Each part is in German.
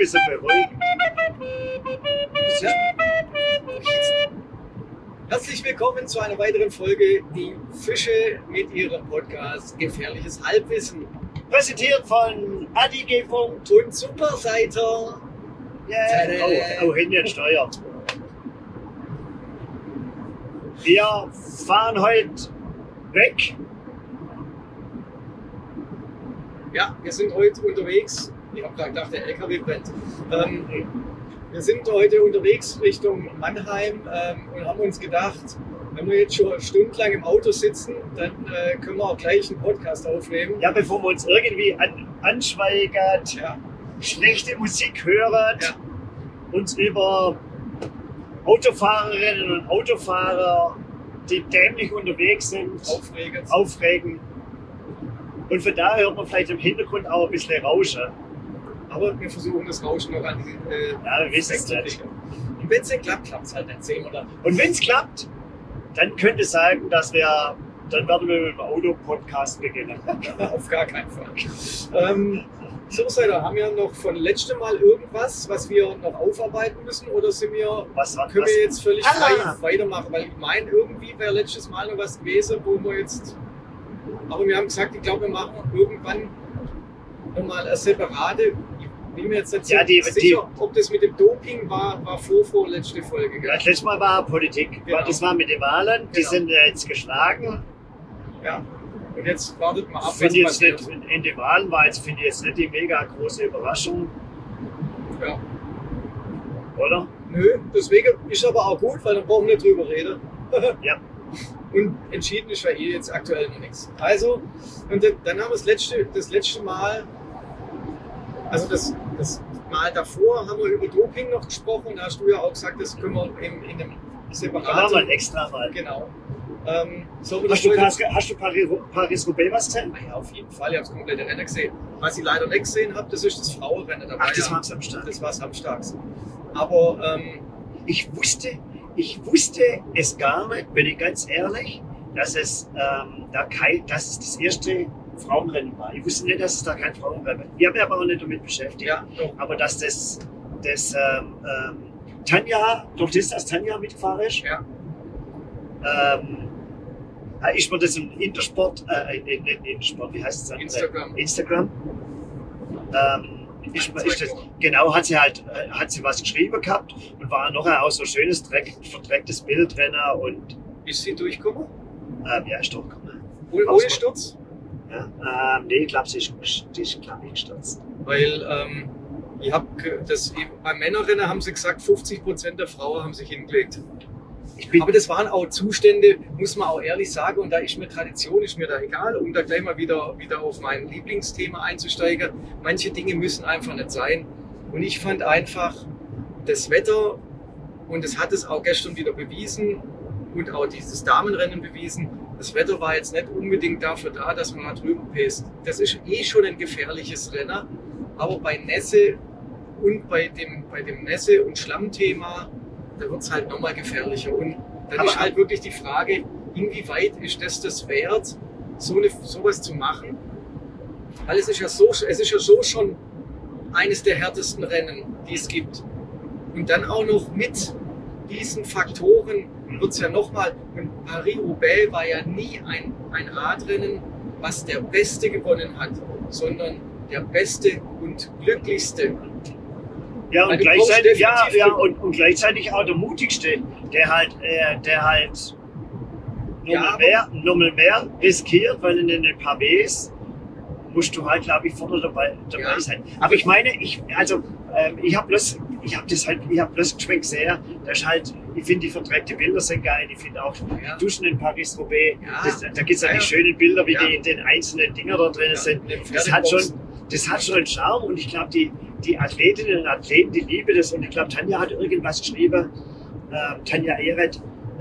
bisschen beruhigend. Ja. Herzlich willkommen zu einer weiteren Folge Die Fische mit ihrem Podcast Gefährliches Halbwissen. Präsentiert von Adi G. Und Superseiter. Yeah. Oh, hinten steuert. Wir fahren heute weg. Ja, wir sind heute unterwegs. Ich habe gerade gedacht, der LKW brennt. Wir sind heute unterwegs Richtung Mannheim und haben uns gedacht, wenn wir jetzt schon stundenlang im Auto sitzen, dann können wir auch gleich einen Podcast aufnehmen. Ja, bevor wir uns irgendwie anschweigert, schlechte Musik hören, uns über Autofahrerinnen und Autofahrer, die dämlich unterwegs sind, aufregen. Und von daher hört man vielleicht im Hintergrund auch ein bisschen Rauschen. Aber wir versuchen das Rauschen noch an die wir wissen es nicht. Und wenn es nicht klappt, klappt es halt nicht. Sehen wir dann. Und wenn es klappt, dann könnte es sagen, dann werden wir mit dem Auto-Podcast beginnen. Auf gar keinen Fall. Superseiter, haben wir noch von letztem Mal irgendwas, was wir noch aufarbeiten müssen? Oder können wir jetzt völlig frei weitermachen? Weil ich meine, irgendwie wäre letztes Mal noch was gewesen, wo wir jetzt... Aber wir haben gesagt, ich glaube, wir machen irgendwann nochmal eine separate... Ich bin mir jetzt nicht sicher, ob das mit dem Doping war vorletzte Folge. Gell? Das letzte Mal war Politik. Genau. Das war mit den Wahlen, die sind jetzt geschlagen. Ja. Und jetzt wartet mal ab, was passiert. In den Wahlen finde ich jetzt nicht die mega große Überraschung. Ja. Oder? Nö, deswegen ist aber auch gut, weil dann brauchen wir nicht drüber reden. Ja. Und entschieden ist ja jetzt aktuell noch nichts. Also, und dann haben wir das letzte Mal, also das Mal davor haben wir über Doping noch gesprochen. Da hast du ja auch gesagt, das können wir in einem separaten... Da machen wir ein extra Mal. Genau. Hast du Paris-Roubaix was gesehen? Ja, auf jeden Fall. Ich habe das komplette Rennen gesehen. Was ich leider nicht gesehen habe, das ist das Frauenrennen. Das war Samstag. Das war samstags. Aber ich wusste es gar nicht, bin ich ganz ehrlich, dass es das erste Frauenrennen war. Ich wusste nicht, dass es da kein Frauenrennen war. Ich habe mich aber auch nicht damit beschäftigt. Ja, doch. Aber dass Tanja mitgefahren ist, ist mir das im Intersport, nicht Intersport, wie heißt es? Instagram. Genau, hat sie was geschrieben gehabt und war nachher auch so ein schönes, verdrecktes Bild drin. Und ist sie durchgekommen? Ja, ist durchgekommen. Ohne Sturz? Ja, nee, ich glaube, sie ist nicht gestürzt. Weil beim Männerrennen haben sie gesagt, 50% der Frauen haben sich hingelegt. Aber das waren auch Zustände, muss man auch ehrlich sagen, und da ist mir Tradition, ist mir da egal, um da gleich mal wieder auf mein Lieblingsthema einzusteigen. Manche Dinge müssen einfach nicht sein. Und ich fand einfach das Wetter, und das hat es auch gestern wieder bewiesen und auch dieses Damenrennen bewiesen, das Wetter war jetzt nicht unbedingt dafür da, dass man da drüben päst. Das ist schon ein gefährliches Rennen, aber bei Nässe und bei dem Nässe- und Schlammthema, da wird es halt nochmal gefährlicher. Und dann ist halt wirklich die Frage, inwieweit ist das wert, sowas zu machen? Weil es ist ja so schon eines der härtesten Rennen, die es gibt. Und dann auch noch mit diesen Faktoren wird es ja nochmal, und Paris-Roubaix war ja nie ein Radrennen, was der Beste gewonnen hat, sondern der Beste und Glücklichste. Ja, und gleichzeitig auch der mutigste, der halt nochmal mehr riskiert, weil in den Pavés musst du halt, glaube ich, vorne dabei sein. Aber ich meine, ich habe bloß geschmeckt sehr, dass halt, ich finde die verdreckte Bilder sind geil, ich finde auch die Duschen in Paris-Roubaix, da gibt es ja die schönen Bilder, wie die in den einzelnen Dinger da drin sind. Das hat schon einen Charme, und ich glaube, die Athletinnen und Athleten, die lieben das, und ich glaube, Tanja hat irgendwas geschrieben, Tanja Erath,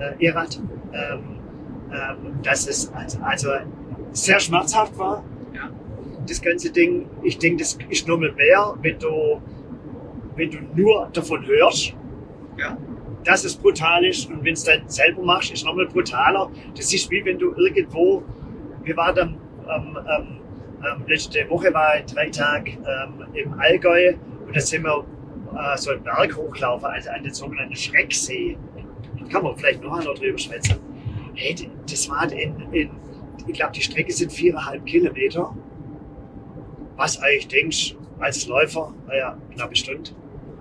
dass es also sehr schmerzhaft war, das ganze Ding. Ich denke, das ist noch mal mehr, wenn du nur davon hörst, dass es brutal ist, und wenn es dann selber machst, ist es noch mal brutaler. Das ist wie wenn du irgendwo, wir waren letzte Woche war ich 3 Tage im Allgäu, Und dann sind wir so einen Berg hochlaufen, also an den sogenannten Schrecksee. Da kann man vielleicht noch einmal drüber schwätzen. Hey, das war ich glaube, die Strecke sind 4,5 Kilometer. Was eigentlich denkst als Läufer, naja, knappe Stunde.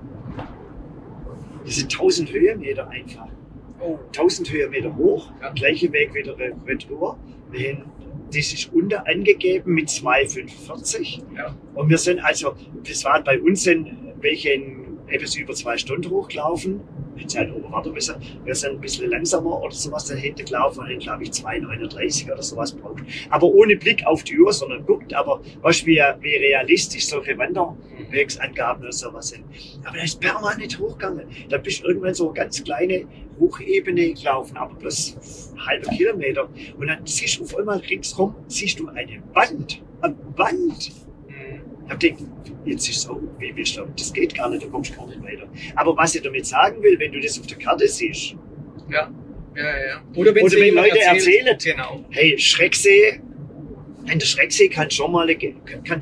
Das sind 1000 Höhenmeter einfach. Oh. 1000 Höhenmeter hoch, Ja. gleiche Weg wieder retour. Das ist unter angegeben mit 2,45. Ja. Und wir sind also, das war bei uns sind welche in etwas über 2 Stunden hochgelaufen. Jetzt halt oben warten müssen. Wir sind ein bisschen langsamer oder sowas dahinter gelaufen und glaube ich 2,39 oder sowas braucht. Aber ohne Blick auf die Uhr, sondern guckt, aber weißt, wie realistisch solche Wanderwegsangaben oder sowas sind. Aber da ist permanent hochgegangen. Da bist du irgendwann so eine ganz kleine Hochebene gelaufen, aber bloß halbe Kilometer. Und dann siehst du auf einmal ringsrum, siehst du eine Wand. Eine Wand. Ich hab gedacht, jetzt ist es so, wie willst du, das geht gar nicht, du kommst gar nicht weiter. Aber was ich damit sagen will, wenn du das auf der Karte siehst, Ja. Oder wenn Leute erzählen, genau. hey, Schrecksee, an der Schrecksee kann schon mal gehen.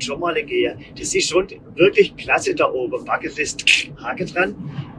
Das ist schon wirklich klasse da oben. Bucketlist, Haken dran.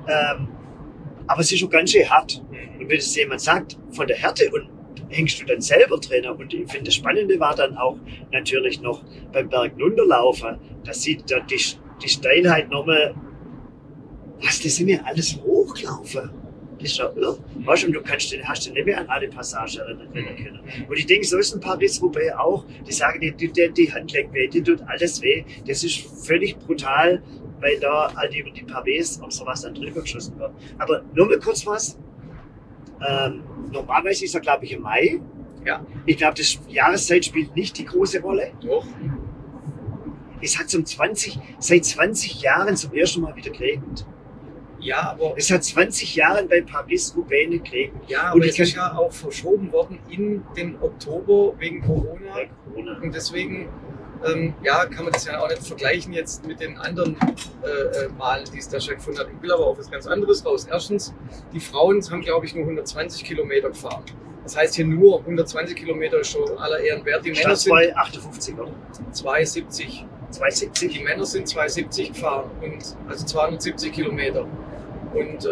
Aber es ist schon ganz schön hart. Und wenn es jemand sagt, von der Härte und hängst du dann selber drin. Und ich finde, das Spannende war dann auch natürlich noch beim Berg runterlaufen. Da sieht da die Steilheit nochmal, was, das sind ja alles hochgelaufen. Das ist ja irre. Weißt du, und hast du nicht mehr an alle Passagen erinnern können. Und ich denke, so ist ein Paris-Roubaix auch. Die sagen, die Hand leckt weh, die tut alles weh. Das ist völlig brutal, weil da halt über die Pavés und sowas dann drüber geschossen wird. Aber nur mal kurz was. Normalerweise ist er, glaube ich, im Mai. Ja. Ich glaube, das Jahreszeit spielt nicht die große Rolle. Doch. Es hat seit 20 Jahren zum ersten Mal wieder geregnet. Ja, aber Es hat 20 Jahren bei Paris-Roubaix nicht geregnet. ja, Und aber ich es ist ja auch verschoben worden in den Oktober wegen Corona. bei Corona. Und deswegen kann man das ja auch nicht vergleichen jetzt mit den anderen Malen, die es da stattgefunden hat. Ich will aber auf was ganz anderes raus. Erstens, die Frauen haben, glaube ich, nur 120 Kilometer gefahren. Das heißt hier nur 120 Kilometer ist schon aller Ehren wert. Die Männer Statt sind 2,58, oder? 270. 2,70? Die Männer sind 270 gefahren, und, also 270 Kilometer. Und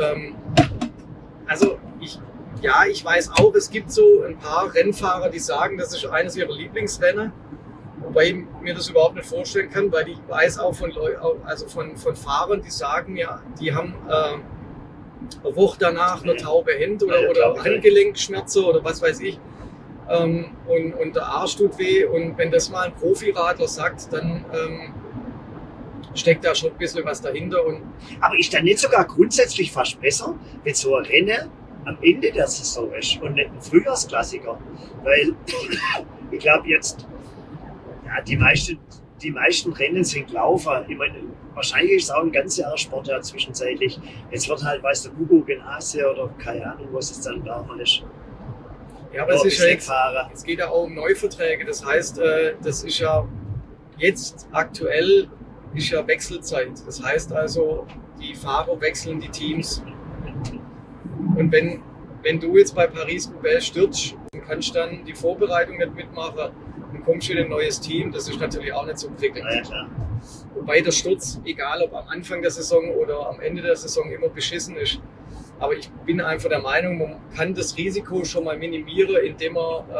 ich weiß auch, es gibt so ein paar Rennfahrer, die sagen, das ist eines ihrer Lieblingsrennen. Wobei ich mir das überhaupt nicht vorstellen kann, weil ich weiß auch von Fahrern, die sagen, ja, die haben eine Woche danach eine taube Hände oder Handgelenkschmerzen oder was weiß ich. Und der Arsch tut weh. Und wenn das mal ein Profiradler sagt, dann steckt da schon ein bisschen was dahinter. Aber ist dann nicht sogar grundsätzlich fast besser, wenn so ein Rennen am Ende der Saison ist und nicht ein Frühjahrsklassiker? Weil ich glaube jetzt, ja, die meisten Rennen sind gelaufen. Ich meine, wahrscheinlich ist es auch ein ganz Jahressport ja zwischenzeitlich. Jetzt wird halt, weiß der Hugo Genase oder keine Ahnung, was es dann da mal ist. Ja, aber es geht ja auch um Neuverträge. Das heißt, das ist ja jetzt aktuell ist ja Wechselzeit. Das heißt also, die Fahrer wechseln die Teams. Und wenn du jetzt bei Paris-Roubaix stürzt und kannst dann die Vorbereitung nicht mitmachen, dann kommst du in ein neues Team. Das ist natürlich auch nicht so prickelnd. Ja, klar. Wobei der Sturz, egal ob am Anfang der Saison oder am Ende der Saison, immer beschissen ist. Aber ich bin einfach der Meinung, man kann das Risiko schon mal minimieren, indem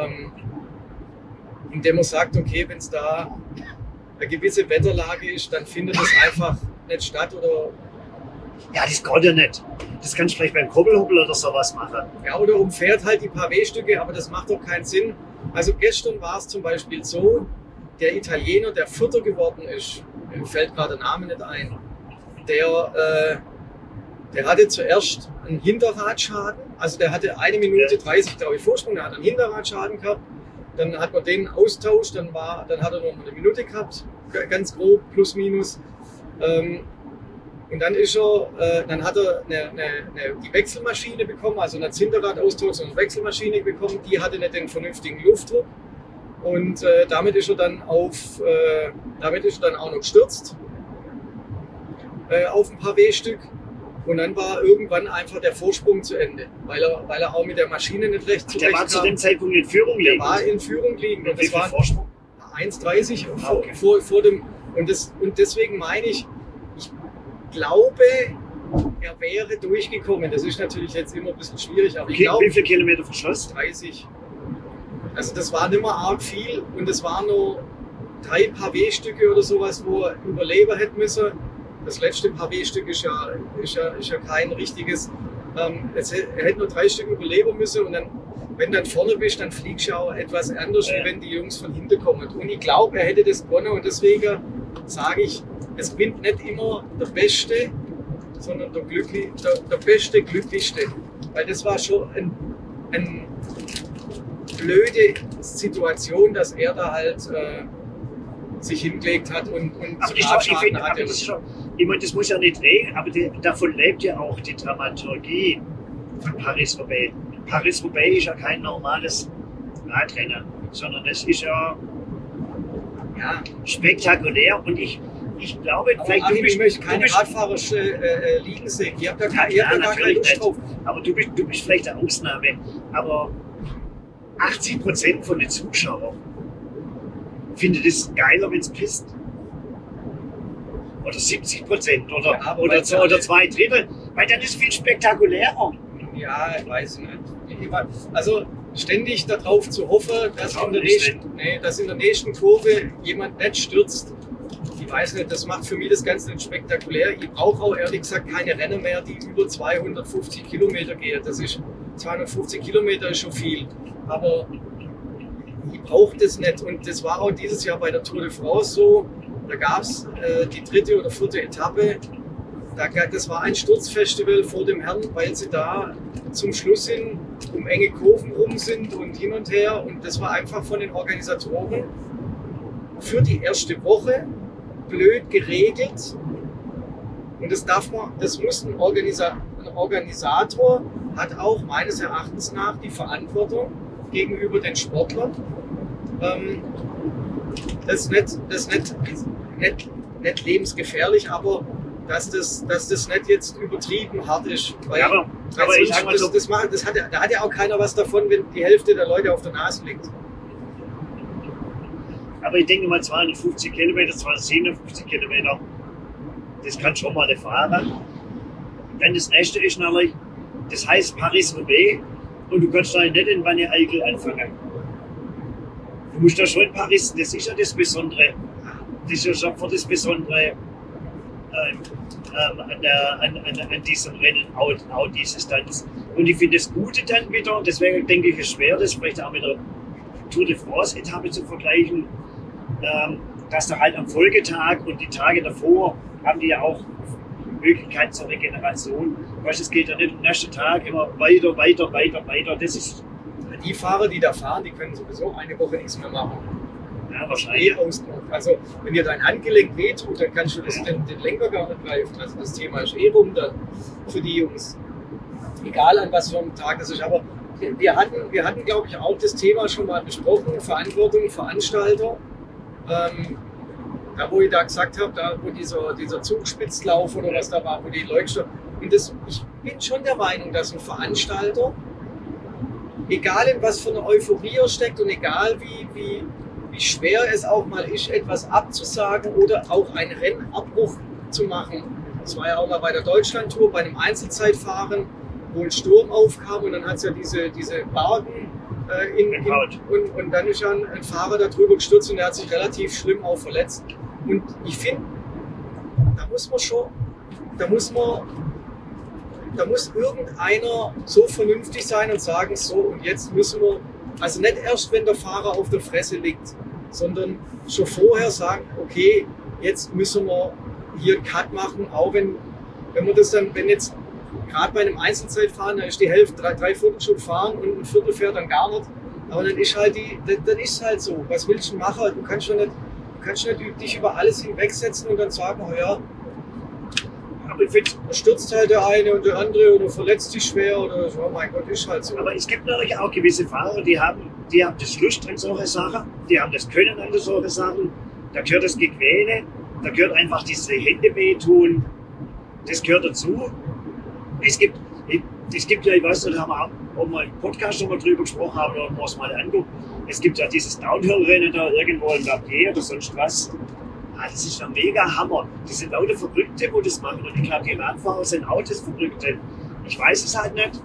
man sagt, okay, wenn es da eine gewisse Wetterlage ist, dann findet es einfach nicht statt. Oder Ja, das geht ja nicht. Das kannst du vielleicht beim Kurbelhubbel oder sowas machen. ja, oder umfährt halt die Pavé-Stücke, aber das macht doch keinen Sinn. Also gestern war es zum Beispiel so, der Italiener, der Vierter geworden ist, mir fällt gerade der Name nicht ein, der hatte zuerst einen Hinterradschaden, also der hatte 1 Minute 30, glaube ich, Vorsprung, der hat einen Hinterradschaden gehabt, dann hat man den austauscht, dann hat er noch 1 Minute gehabt, ganz grob, plus minus. Und dann hat er die Wechselmaschine bekommen, also nicht das Hinterrad austauscht, sondern eine Wechselmaschine bekommen, die hatte nicht den vernünftigen Luftdruck. Und damit ist er dann auch noch gestürzt auf ein Pavé-Stück. Und dann war irgendwann einfach der Vorsprung zu Ende, weil er auch mit der Maschine nicht recht zurechtkam. Der war zu dem Zeitpunkt in Führung liegend. Der war in Führung liegend. Und Wie viel Vorsprung? 1,30 Okay. vor dem. Und deswegen meine ich, glaube, er wäre durchgekommen. Das ist natürlich jetzt immer ein bisschen schwierig, aber ich glaube... Wie viele Kilometer vor Schluss? 30. Also das war nicht mehr arg viel und es waren nur 3 Pavé-Stücke oder sowas, wo er überleben hätte müssen. Das letzte Pavé-Stück ist ja kein richtiges. Er hätte nur 3 Stück überleben müssen und dann, wenn du dann vorne bist, dann fliegst du ja auch etwas anders, wie wenn die Jungs von hinten kommen. Und ich glaube, er hätte das gewonnen und deswegen sage ich, es gewinnt nicht immer der Beste, sondern der Beste, Glücklichste. Weil das war schon eine blöde Situation, dass er da halt sich hingelegt hat und Schaden hatte. Ich meine, das muss ja nicht reden, aber davon lebt ja auch die Dramaturgie von Paris-Roubaix. Paris-Roubaix ist ja kein normales Radrennen, sondern das ist ja spektakulär und ich glaube, vielleicht Achim, ich möchte keine Radfahrer liegen sehen. Ihr habt da gar keine Lust drauf. Aber du bist vielleicht eine Ausnahme. Aber 80% von den Zuschauern finden das geiler, wenn es pisst. Oder 70% oder 2/3. Weil dann ist es viel spektakulärer. Ja, ich weiß nicht. Also ständig darauf zu hoffen, dass in der nächsten Kurve jemand nicht stürzt. Ich weiß nicht, das macht für mich das Ganze nicht spektakulär. Ich brauche auch ehrlich gesagt keine Rennen mehr, die über 250 Kilometer gehen. 250 Kilometer ist schon viel. Aber ich brauche das nicht. Und das war auch dieses Jahr bei der Tour de France so. Da gab es die 3. oder 4. Etappe. Das war ein Sturzfestival vor dem Herrn, weil sie da zum Schluss hin um enge Kurven rum sind und hin und her. Und das war einfach von den Organisatoren für die erste Woche blöd geregelt. Und das muss ein Organisator hat auch meines Erachtens nach die Verantwortung gegenüber den Sportlern. Das ist nicht lebensgefährlich, aber dass das nicht jetzt übertrieben hart ist. Weil, aber ich sag mal so, da hat ja auch keiner was davon, wenn die Hälfte der Leute auf der Nase liegt. Aber ich denke mal 250 Kilometer, 257 Kilometer, das kann schon mal fahren. Dann das nächste ist natürlich, das heißt Paris-Roubaix und du kannst da nicht in Wanne-Eickel anfangen. Du musst da schon in Paris, das ist ja das Besondere. Das ist ja schon für das Besondere an diesem Rennen, auch die Distanz. Und ich finde das Gute dann wieder, deswegen denke ich, es ist schwer, das vielleicht auch mit der Tour de France-Etappe zu vergleichen, dass da halt am Folgetag und die Tage davor haben die ja auch Möglichkeit zur Regeneration. Weißt, es geht ja nicht am nächsten Tag immer weiter. Das ist die Fahrer, die da fahren, die können sowieso eine Woche nichts mehr machen. ja wahrscheinlich. Also wenn dir dein Handgelenk wehtut, dann kannst du den Lenker gar nicht greifen. Also das Thema ist rum dann für die Jungs. Egal an was für einem Tag das ist. Aber wir hatten, glaube ich, auch das Thema schon mal besprochen, Verantwortung, Veranstalter. Da wo ich da gesagt habe, da wo dieser Zugspitzlauf oder was da war, wo die Leuchtstoff. Und ich bin schon der Meinung, dass ein Veranstalter, egal in was für eine Euphorie er steckt und egal wie schwer es auch mal ist, etwas abzusagen oder auch einen Rennabbruch zu machen. Das war ja auch mal bei der Deutschlandtour, bei einem Einzelzeitfahren, wo ein Sturm aufkam und dann hat es ja diese Bargen und dann ist ja ein Fahrer da drüber gestürzt und der hat sich relativ schlimm auch verletzt. Und ich finde, da muss irgendeiner so vernünftig sein und sagen, so und jetzt müssen wir, also nicht erst wenn der Fahrer auf der Fresse liegt, sondern schon vorher sagen, okay, jetzt müssen wir hier einen Cut machen, auch wenn jetzt gerade bei einem Einzelzeitfahren, da ist die Hälfte, drei Viertel schon fahren und ein Viertel fährt dann gar nicht. Aber dann ist halt so. Was willst du machen? Du kannst nicht dich über alles hinwegsetzen und dann sagen, oh ja, aber ich finde, da stürzt halt der eine und der andere oder verletzt sich schwer oder so, oh mein Gott, ist halt so. Aber es gibt natürlich auch gewisse Fahrer, die haben das Lust an solche Sachen, die haben das Können an solche Sachen, da gehört das Gequäle, da gehört einfach diese Hände wehtun, das gehört dazu. Es gibt ja, ich weiß nicht, da haben wir auch mal im Podcast schon mal drüber gesprochen haben oder mal es mal anguckt. Es gibt ja dieses Downhill-Rennen da irgendwo in Verbier oder sonst was. das ist ein mega Hammer. Die sind lauter Verrückte, wo das machen. Und ich glaube, die Radfahrer sind auch das Verrückte. Ich weiß es halt nicht.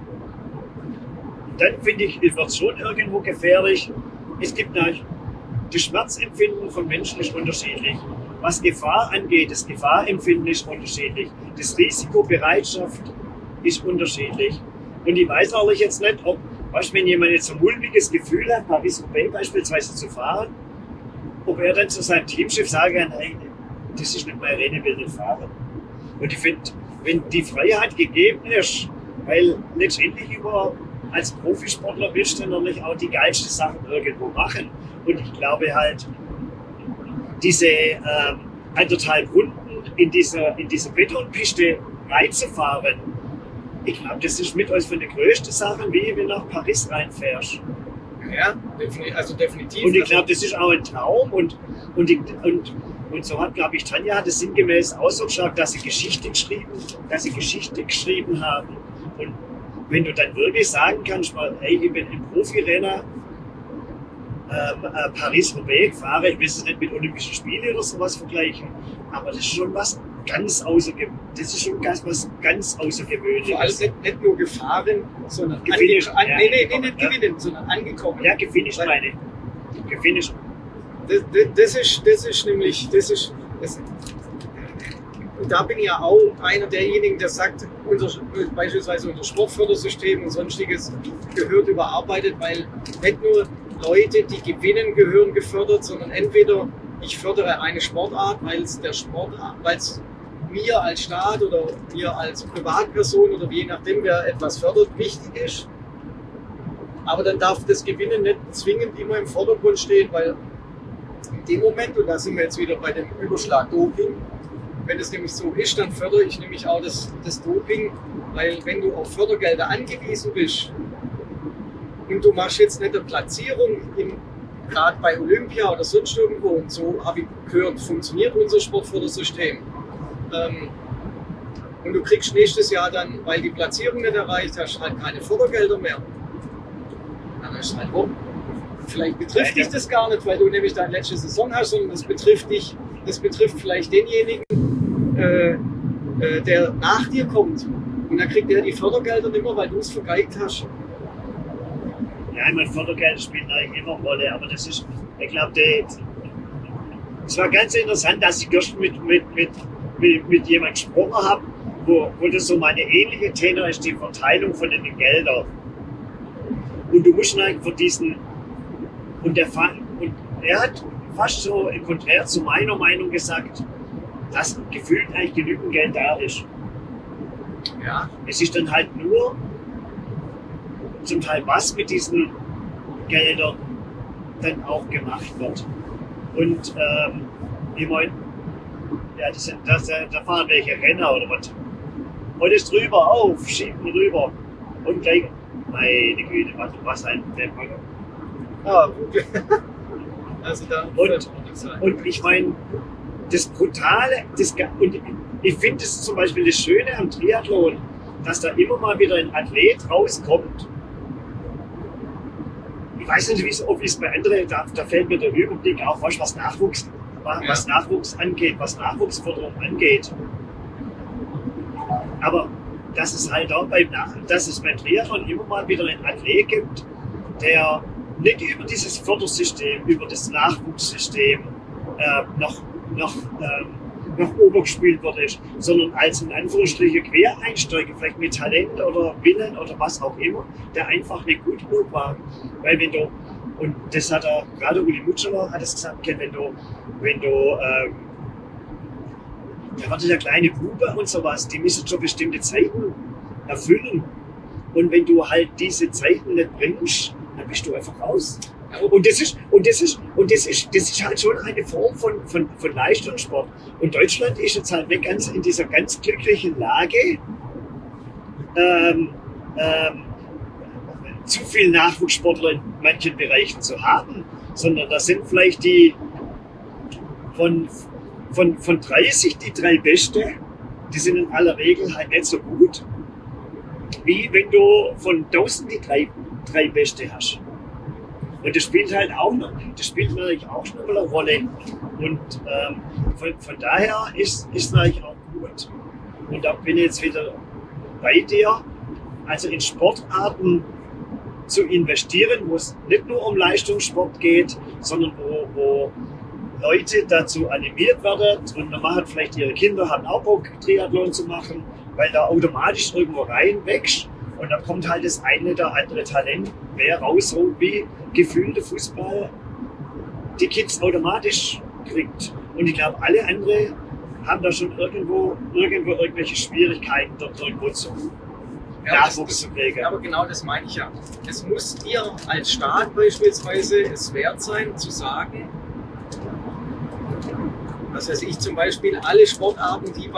Dann finde ich, wird es schon irgendwo gefährlich. Es gibt das Schmerzempfinden von Menschen ist unterschiedlich. Was Gefahr angeht, das Gefahrempfinden ist unterschiedlich. Das Risikobereitschaft ist unterschiedlich. Und ich weiß auch jetzt nicht, ob, wenn jemand jetzt ein mulmiges Gefühl hat, Paris-Roubaix beispielsweise zu fahren, ob er dann zu seinem Teamchef sagen kann, hey, das ist nicht mein Rennen, ich will nicht fahren. Und ich finde, wenn die Freiheit gegeben ist, weil letztendlich als Profisportler willst du natürlich auch die geilsten Sachen irgendwo machen. Und ich glaube halt, diese 1,5 Runden in dieser Betonpiste reinzufahren, ich glaube, das ist mit uns von den größten Sachen, wie wenn du nach Paris reinfährst. Ja, definitiv. Und ich glaube, das ist auch ein Traum. Und so hat, glaube ich, Tanja hat es sinngemäß auch so gesagt, dass sie Geschichte geschrieben haben. Und wenn du dann wirklich sagen kannst, hey, ich bin im Profirenner, Paris-Roubaix fahre, ich will es nicht mit Olympischen Spielen oder sowas vergleichen, aber das ist schon was ganz Außergewöhnliches. Vor allem nicht nur gefahren, sondern gewinnen, sondern angekommen. Ja, gefinisht meine. Gefinisht. Das ist nämlich, und da bin ich ja auch einer derjenigen, der sagt, beispielsweise unser Sportfördersystem und sonstiges gehört überarbeitet, weil nicht nur Leute, die gewinnen, gehören gefördert, sondern entweder ich fördere eine Sportart, weil es mir als Staat oder mir als Privatperson oder je nachdem, wer etwas fördert, wichtig ist. Aber dann darf das Gewinnen nicht zwingend immer im Vordergrund stehen, weil in dem Moment, und da sind wir jetzt wieder bei dem Überschlag Doping, wenn es nämlich so ist, dann fördere ich nämlich auch das Doping, weil wenn du auf Fördergelder angewiesen bist und du machst jetzt nicht eine Platzierung gerade bei Olympia oder sonst irgendwo, und so habe ich gehört, funktioniert unser Sportfördersystem. Und du kriegst nächstes Jahr dann, weil die Platzierung nicht erreicht hast, halt keine Fördergelder mehr. Dann ist halt rum. Vielleicht betrifft dich das gar nicht, weil du nämlich deine letzte Saison hast, sondern das betrifft vielleicht denjenigen, der nach dir kommt. Und dann kriegt der die Fördergelder nicht mehr, weil du es vergeigt hast. Ja, ich meine, Fördergelder spielen eigentlich immer eine Rolle, aber das ist, ich glaube, es war ganz interessant, dass ich gestern mit jemandem gesprochen habe, wo das so meine ähnliche Tenor ist, die Verteilung von den Geldern. Und du musst eigentlich für diesen, und er hat fast so konträr zu meiner Meinung gesagt, dass gefühlt eigentlich genügend Geld da ist. Ja. Es ist dann halt nur zum Teil, was mit diesen Geldern dann auch gemacht wird. Und ich meine, ja, da fahren welche Renner oder was. Und ist drüber auf, schieben rüber. Und gleich, meine Güte, was ein Deppmacher. Ah, okay. Also da und ich meine, das Brutale, und ich finde es zum Beispiel das Schöne am Triathlon, dass da immer mal wieder ein Athlet rauskommt. Ich weiß nicht, ob es bei anderen, da fällt mir der Überblick auf, was Nachwuchs angeht, was Nachwuchsförderung angeht. Aber dass es halt auch beim Triathlon immer mal wieder einen Athlet gibt, der nicht über dieses Fördersystem, über das Nachwuchssystem noch obergespielt wird, sondern als in Anführungsstrichen Quereinsteiger, vielleicht mit Talent oder Willen oder was auch immer, der einfach nicht gut genug war. Weil wenn du, und das hat gerade Uli Mutscheler hat es gesagt, wenn du da wird ja kleine Bube und sowas, die müssen schon bestimmte Zeiten erfüllen. Und wenn du halt diese Zeiten nicht bringst, dann bist du einfach raus. Und das ist halt schon eine Form von Leistungssport. Und Deutschland ist jetzt halt nicht ganz in dieser ganz glücklichen Lage, zu viel Nachwuchssportler in manchen Bereichen zu haben, sondern da sind vielleicht die von 30 die 3 Beste, die sind in aller Regel halt nicht so gut, wie wenn du von 1000 die 3 Beste hast. Und das spielt halt auch noch, das spielt natürlich auch schon eine Rolle. Und von daher ist es natürlich auch gut. Und da bin ich jetzt wieder bei dir, also in Sportarten zu investieren, wo es nicht nur um Leistungssport geht, sondern wo Leute dazu animiert werden und man macht vielleicht ihre Kinder, haben auch Bock, Triathlon zu machen, weil da automatisch irgendwo reinwächst und dann kommt halt das eine oder andere Talent mehr raus, so wie gefühlte Fußball die Kids automatisch kriegt. Und ich glaube, alle anderen haben da schon irgendwo irgendwelche Schwierigkeiten, dort irgendwo zu Nachwuchs zu kriegen. Aber genau das meine ich ja. Es muss dir als Staat beispielsweise es wert sein, zu sagen, was weiß ich, zum Beispiel alle Sportarten, die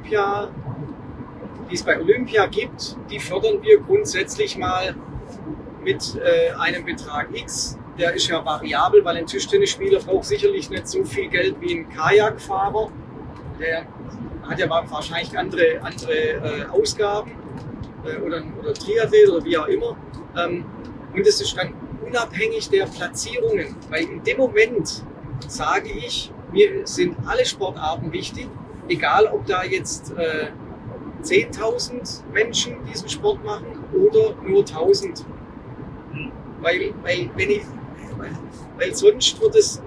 es bei Olympia gibt, die fördern wir grundsätzlich mal mit einem Betrag X. Der ist ja variabel, weil ein Tischtennisspieler braucht sicherlich nicht so viel Geld wie ein Kajakfahrer. Der hat ja wahrscheinlich andere Ausgaben oder Triathlet oder wie auch immer. Und es ist dann unabhängig der Platzierungen, weil in dem Moment sage ich, mir sind alle Sportarten wichtig, egal ob da jetzt 10.000 Menschen diesen Sport machen oder nur 1.000. Weil sonst wird es,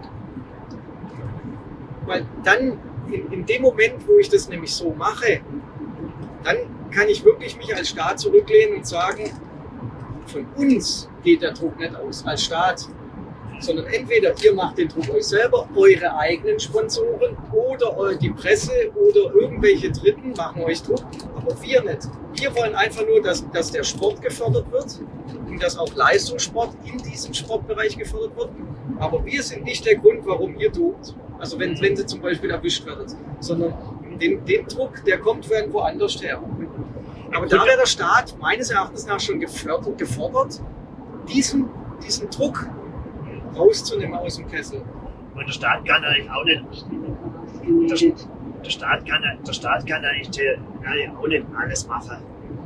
weil dann in dem Moment, wo ich das nämlich so mache, dann kann ich wirklich mich als Staat zurücklehnen und sagen, von uns geht der Druck nicht aus als Staat, sondern entweder ihr macht den Druck euch selber, eure eigenen Sponsoren oder die Presse oder irgendwelche Dritten machen euch Druck, aber wir nicht. Wir wollen einfach nur, dass der Sport gefördert wird und dass auch Leistungssport in diesem Sportbereich gefördert wird, aber wir sind nicht der Grund, warum ihr tobt, also wenn sie zum Beispiel erwischt werdet, sondern den Druck, der kommt irgendwo anders her. Aber da wäre der Staat meines Erachtens nach schon gefordert, diesen Druck rauszunehmen aus dem Kessel. Und der Staat kann eigentlich auch nicht. Der Staat kann eigentlich auch nicht alles machen.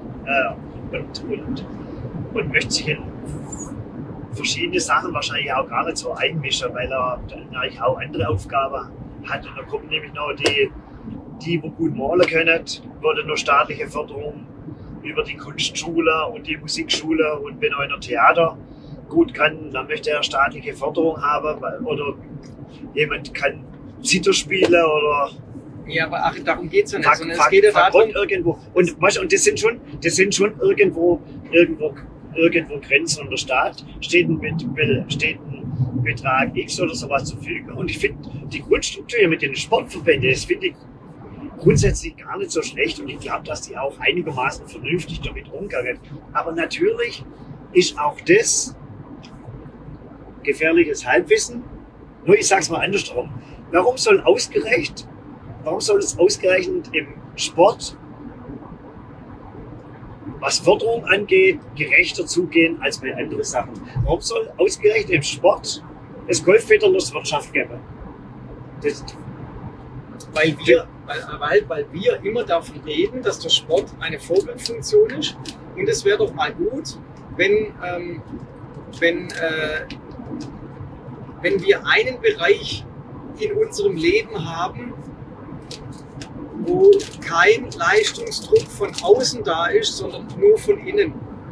Und möchte sich in verschiedene Sachen wahrscheinlich auch gar nicht so einmischen, weil er dann eigentlich auch andere Aufgaben hat. Und da kommen nämlich noch die gut malen können, wurde nur staatliche Förderung über die Kunstschule und die Musikschule, und wenn er in der Theater gut kann, dann möchte er staatliche Förderung haben, oder jemand kann Zither spielen oder. Ja, aber darum geht es ja nicht, sondern es geht ja darum. Irgendwo. Und das sind schon irgendwo Grenzen, und der Staat steht ein Betrag X oder sowas zur Verfügung. Und ich finde die Grundstruktur mit den Sportverbänden, das finde ich grundsätzlich gar nicht so schlecht, und ich glaube, dass die auch einigermaßen vernünftig damit umgehen. Aber natürlich ist auch das gefährliches Halbwissen. Nur ich sage es mal andersrum. Warum soll es ausgerechnet im Sport, was Förderung angeht, gerechter zugehen als bei anderen Sachen? Warum soll ausgerechnet im Sport das Golffederlustwirtschaft geben? Weil wir immer davon reden, dass der Sport eine Vorbildfunktion ist, und es wäre doch mal gut, wenn wir einen Bereich in unserem Leben haben, wo kein Leistungsdruck von außen da ist, sondern nur von innen.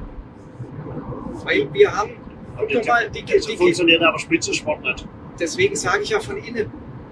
Weil wir haben, guck mal, die funktioniert aber Spitzensport nicht. Deswegen sage ich ja von innen.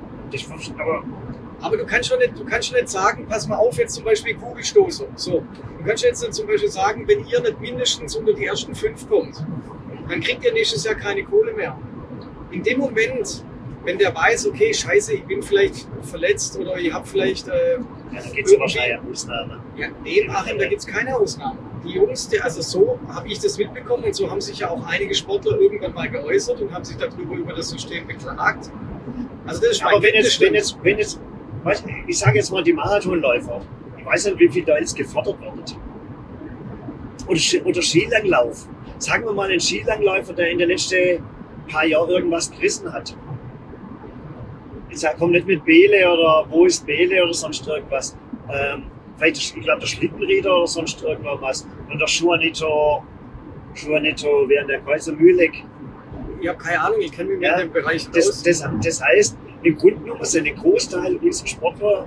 Aber du kannst schon nicht sagen, pass mal auf, jetzt zum Beispiel Kugelstoßer. So, du kannst jetzt nicht zum Beispiel sagen, wenn ihr nicht mindestens unter die ersten 5 kommt, dann kriegt ihr nächstes Jahr keine Kohle mehr. In dem Moment, wenn der weiß, okay, scheiße, ich bin vielleicht verletzt oder ich habe vielleicht. Da gibt es wahrscheinlich Ausnahmen. Ja, nee, Achim, da gibt es keine Ausnahmen. Die Jungs, also so habe ich das mitbekommen, und so haben sich ja auch einige Sportler irgendwann mal geäußert und haben sich darüber über das System beklagt. Also das ist aber wenn jetzt, ich sage jetzt mal die Marathonläufer, ich weiß nicht, wie viel da jetzt gefordert wird. Oder Skilanglauf. Sagen wir mal einen Skilangläufer, der in den letzten paar Jahren irgendwas gerissen hat. Jetzt kommt nicht mit Bele oder wo ist Bele oder sonst irgendwas. Vielleicht, ich glaube, der Schlittenrieder oder sonst irgendwas. Und der Juanito während der Kreuzer Mühleck. ich hab keine Ahnung, ich kenne mich Ja, mit dem Bereich das, aus. das heißt, im Grunde genommen sind ein Großteil unserer Sportler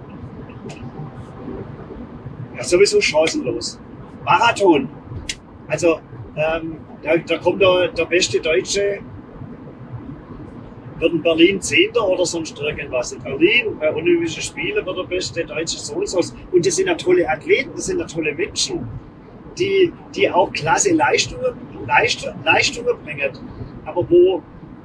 ja, sowieso chancenlos. Marathon. Also, da kommt der beste Deutsche, wird in Berlin Zehnter oder sonst irgendwas. In Berlin bei Olympischen Spielen wird der beste Deutsche so und so. Und das sind ja tolle Athleten, das sind ja tolle Menschen, die auch klasse Leistungen bringen. Aber wo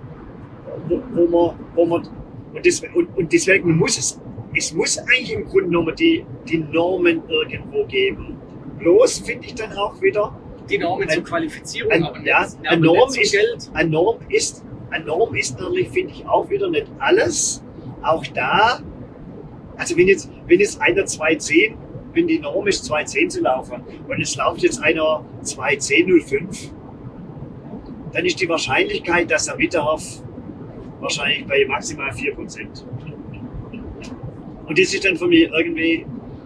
man und deswegen muss es muss eigentlich im Grunde genommen die Normen irgendwo geben. Bloß finde ich dann auch wieder Die Normen zur Qualifizierung, aber nicht, eine aber Norm nicht zum Geld. eine Norm ist natürlich, finde ich, auch wieder nicht alles. Auch da, also wenn jetzt einer 2,10, wenn die Norm ist 2,10 zu laufen und es läuft jetzt einer 2,10,05, dann ist die Wahrscheinlichkeit, dass er mitdarf, wahrscheinlich bei maximal 4%. Und das ist dann für mich irgendwie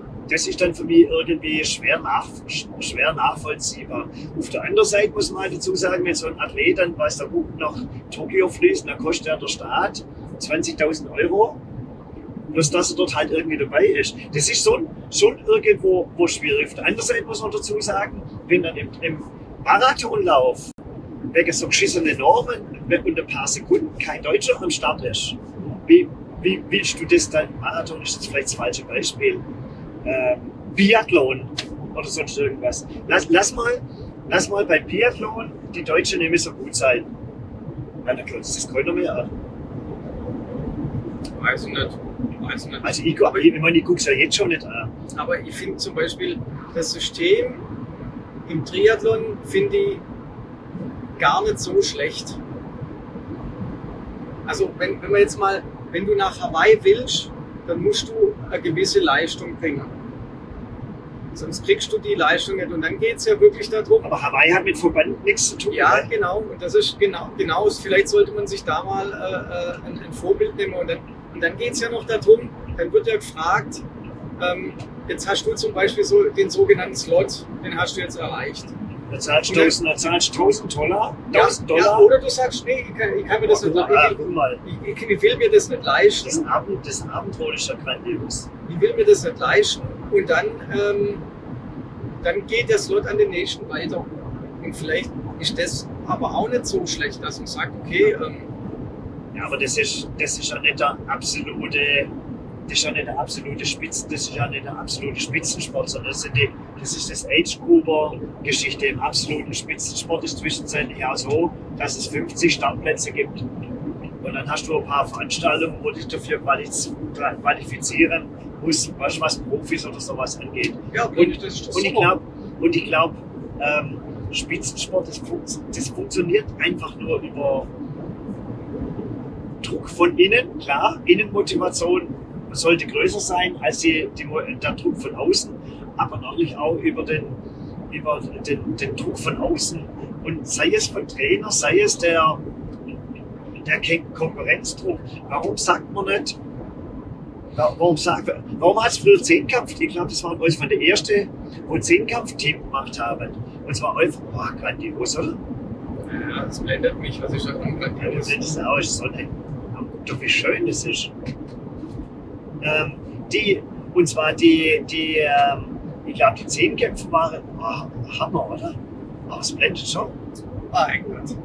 schwer nachvollziehbar. Auf der anderen Seite muss man halt dazu sagen, wenn so ein Athlet dann, was der Buch nach Tokio fließt, dann kostet der Staat 20.000 Euro. Bloß dass er dort halt irgendwie dabei ist. Das ist schon irgendwo schwierig. Auf der anderen Seite muss man dazu sagen, wenn dann im Marathonlauf wegen so geschissene Normen und ein paar Sekunden kein Deutscher am Start ist, wie willst du das dann? Marathon ist jetzt vielleicht das falsche Beispiel. Biathlon oder sonst irgendwas. Lass mal beim Biathlon die Deutschen nicht mehr so gut sein. Ja, dann klotzt das keiner mehr an. Weiß ich nicht. Also ich gucke es ja jetzt schon nicht an. Aber ich finde zum Beispiel das System im Triathlon finde ich gar nicht so schlecht. Also wenn du nach Hawaii willst, dann musst du eine gewisse Leistung bringen. Sonst kriegst du die Leistung nicht. Und dann geht es ja wirklich darum. Aber Hawaii hat mit Verband nichts zu tun. Ja, genau. Und das ist genau. Vielleicht sollte man sich da mal ein Vorbild nehmen. Und dann geht es ja noch darum, dann wird ja gefragt, jetzt hast du zum Beispiel so den sogenannten Slot, den hast du jetzt erreicht. Da zahlst du $1.000. Ja, oder du sagst, nee, ich kann mir das nicht leisten. Ich will mir das nicht leisten. Das Abenteuer ist ja grandios. Ich will mir das nicht leisten. Und dann geht der Slot an den nächsten weiter. Und vielleicht ist das aber auch nicht so schlecht, dass man sagt, okay. Ja, aber das ist ja nicht der absolute. Das ist ja nicht der absolute Spitzensport, sondern das ist das Age-Grouper-Geschichte. Im absoluten Spitzensport ist zwischenzeitlich auch so, dass es 50 Startplätze gibt. Und dann hast du ein paar Veranstaltungen, wo dich dafür qualifizieren musst, was Profis oder sowas angeht. Ja, und ich glaube, Spitzensport, das funktioniert einfach nur über Druck von innen, klar, Innenmotivation sollte größer sein als der Druck von außen, aber natürlich auch über den Druck von außen. Und sei es von Trainer, sei es der Konkurrenzdruck. Warum sagt man nicht, warum hat es früher Zehnkampf? Ich glaube, das war eines von der ersten, wo Zehnkampf-Team gemacht haben. Und zwar einfach, grandios, oder? Ja, das blendet mich, was ich da grandios. Ja, das ist auch Sonne. Guck doch, wie schön das ist. Ich glaube, die Zehnkämpfe waren Hammer, oder? Aber es blendet schon. Mein Gott.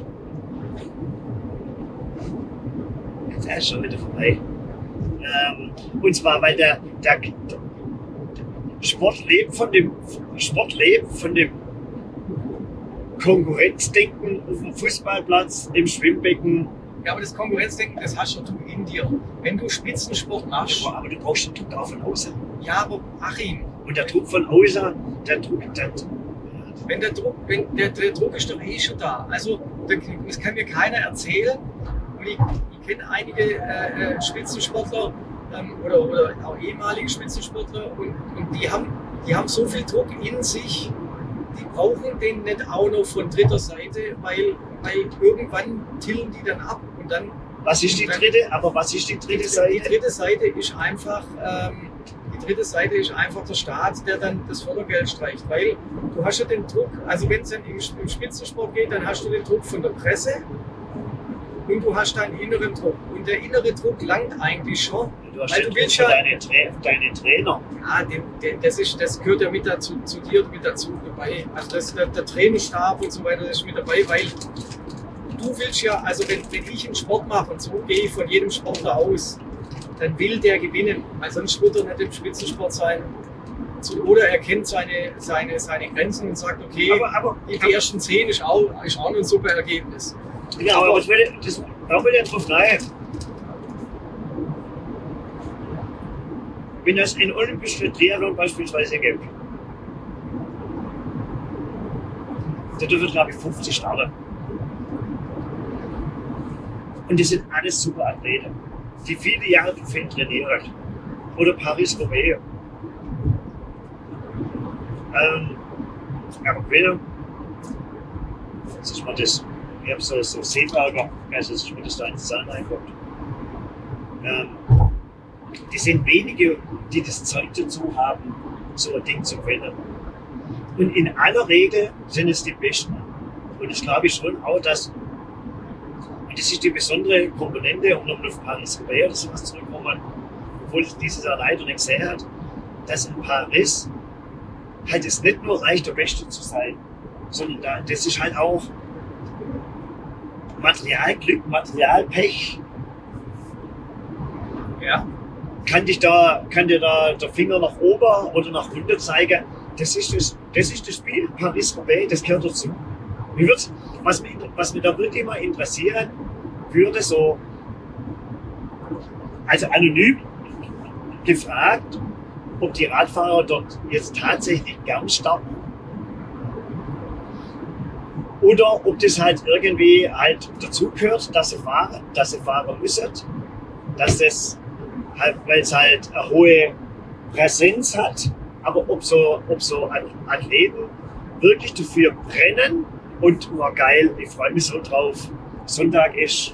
Der ist schon wieder vorbei. Und zwar, weil der Sport lebt von dem Konkurrenzdenken auf dem Fußballplatz, im Schwimmbecken. Ja, aber das Konkurrenzdenken, das hast du in dir. Wenn du Spitzensport machst. Aber du brauchst den Druck auch von außen. Ja, aber Achim. Und der Druck von außen, der Druck ist doch eh schon da. Also, das kann mir keiner erzählen. Und ich kenne einige Spitzensportler oder auch ehemalige Spitzensportler und die haben so viel Druck in sich, die brauchen den nicht auch noch von dritter Seite, weil irgendwann tillen die dann ab und dann. Was ist die dritte Seite? Die dritte Seite ist einfach der Staat, der dann das Fördergeld streicht, weil du hast ja den Druck, also wenn es dann im Spitzensport geht, dann hast du den Druck von der Presse, und du hast deinen inneren Druck. Und der innere Druck langt eigentlich schon. Du hast weil den du willst Druck ja, für deine Trainer. ja, das gehört ja mit dazu, zu dir mit dazu dabei. Also der Trainerstab und so weiter ist mit dabei, weil du willst ja, also wenn ich einen Sport mache und so gehe ich von jedem Sportler aus, dann will der gewinnen, weil sonst wird er nicht im Spitzensport sein. Oder er kennt seine Grenzen und sagt, okay, die ersten 10 ist auch ein super Ergebnis. Ja, aber da will ich drauf rein. Wenn es einen olympischen Triathlon beispielsweise gibt, da dürfen, glaube ich, 50 starten. Und das sind alles super Athleten, die viele Jahre viel trainieren. Oder Paris-Roubaix. Aber gewinnen, das ist mal das. Ich habe so Seeberger, also das ist mir das da ins Zahn reinkommt. Die sind wenige, die das Zeug dazu haben, so ein Ding zu gewinnen. Und in aller Regel sind es die Besten. Und ich glaube schon auch, dass, und das ist die besondere Komponente, um auf Paris-Roubaix oder sowas zurückzukommen, obwohl ich dieses Jahr leider nicht gesehen habe, dass in Paris halt es nicht nur reicht, der Beste zu sein, sondern das ist halt auch Materialglück, Materialpech. Ja. Kann dir da der Finger nach oben oder nach unten zeigen? Das ist das Spiel Paris-Roubaix, das gehört dazu. Was mich da wirklich mal interessieren würde, so, also anonym gefragt, ob die Radfahrer dort jetzt tatsächlich gern starten oder ob das halt irgendwie halt dazugehört, dass sie fahren müssen, dass das halt, weil es halt eine hohe Präsenz hat, aber ob so Athleten wirklich dafür brennen und geil, ich freue mich so drauf, Sonntag ist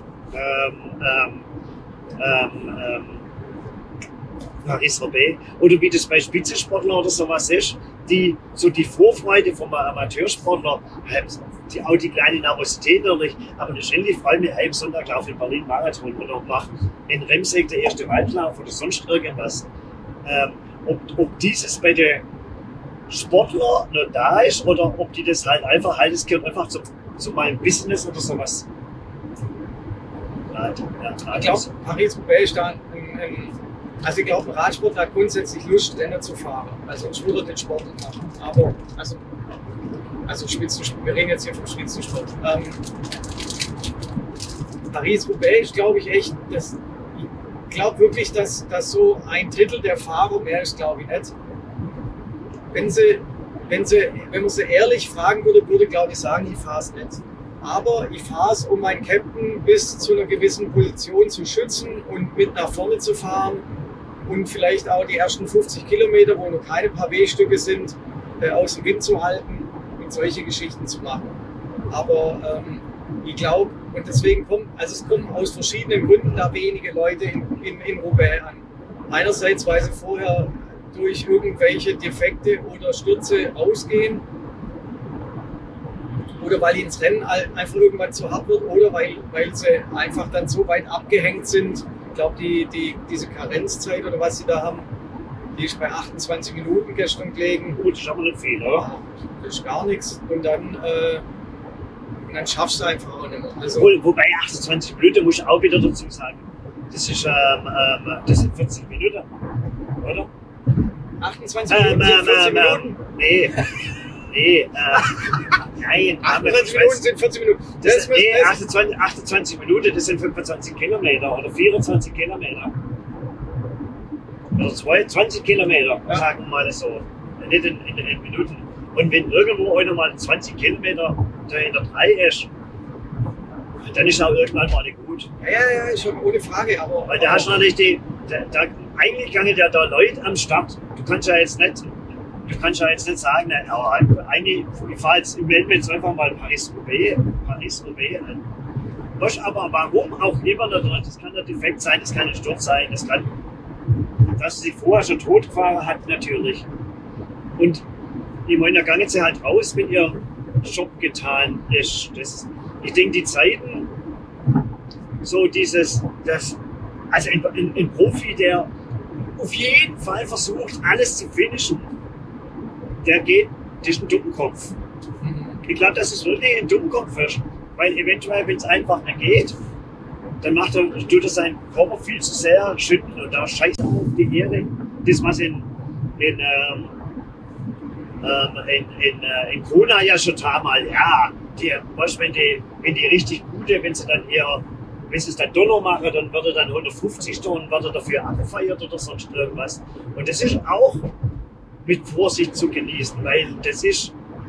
Paris-Roubaix, oder wie das bei Spitzensportlern oder sowas ist, die Vorfreude vom Amateursportler haben, auch die kleine Nervosität natürlich, aber letztendlich freue ich mich am Sonntag laufe in Berlin Marathon oder mache in Remseck der erste Waldlauf oder sonst irgendwas. Ob dieses bei den Sportlern noch da ist oder ob die das halt einfach, das gehört einfach zu meinem Business oder sowas. Ich glaube, Paris-Roubaix ist da also ich glaube, ein Radsportler hat grundsätzlich Lust, Rennen zu fahren. Also ich würde den Sport machen. Aber, also Spitzensport, wir reden jetzt hier vom Spitzensport. Paris-Roubaix, glaube ich echt, ich glaube wirklich, dass so ein Drittel der Fahrer, mehr ist glaube ich nicht. Wenn man sie ehrlich fragen würde glaube ich sagen, ich fahre es nicht. Aber ich fahre es, um meinen Captain bis zu einer gewissen Position zu schützen und mit nach vorne zu fahren und vielleicht auch die ersten 50 Kilometer, wo noch keine Pavé-Stücke sind, aus dem Wind zu halten und solche Geschichten zu machen. Aber ich glaube, und deswegen kommen aus verschiedenen Gründen da wenige Leute in Roubaix an. Einerseits, weil sie vorher durch irgendwelche Defekte oder Stürze ausgehen, oder weil ihnen das Rennen einfach irgendwann zu hart wird, oder weil sie einfach dann so weit abgehängt sind. Ich glaube, diese Karenzzeit oder was sie da haben, die ist bei 28 Minuten gestern gelegen. Gut, das ist aber nicht viel, oder? Das ist gar nichts. Und dann schaffst du einfach auch nicht mehr. Also, wobei 28 Minuten muss ich auch wieder dazu sagen. Das sind 40 Minuten, oder? 28 Minuten sind 40 Minuten? Nee. Nein, 28 Minuten sind 40 Minuten. 28 Minuten, das sind 25 Kilometer oder 24 Kilometer. Oder 20 Kilometer, ja. Sagen wir mal so. Nicht in Minuten. Und wenn irgendwo einer mal 20 Kilometer dahinter 3 ist, dann ist auch irgendwann mal nicht gut. Ja, ist schon ohne Frage. Aber weil da hast du natürlich eigentlich gar nicht da Leute am Start. Du kannst ja jetzt nicht sagen, eigentlich, ich fahre jetzt, ich melde mir jetzt einfach mal Paris-Roubaix an. Aber warum auch immer, das kann ein Defekt sein, das kann ein Sturz sein, das kann, dass sie sich vorher schon totgefahren hat, natürlich. Und ich meine, da gangen sie halt raus, wenn ihr Job getan ist. Ich denke, die Zeiten, so also ein Profi, der auf jeden Fall versucht, alles zu finishen, das ist ein Dummkopf. Ich glaube, dass es wirklich ein Dummkopf ist, weil eventuell, wenn es einfach nicht geht, dann tut er seinen Körper viel zu sehr schütten und da scheißt er auf die Erde. Das, was in Kona ja schon mal, ja, wenn die richtig gute, wenn sie es dann Dollar machen, dann wird er dann 150 Stunden, wird er dafür abgefeiert oder sonst irgendwas. Und das ist auch mit Vorsicht zu genießen, weil das ist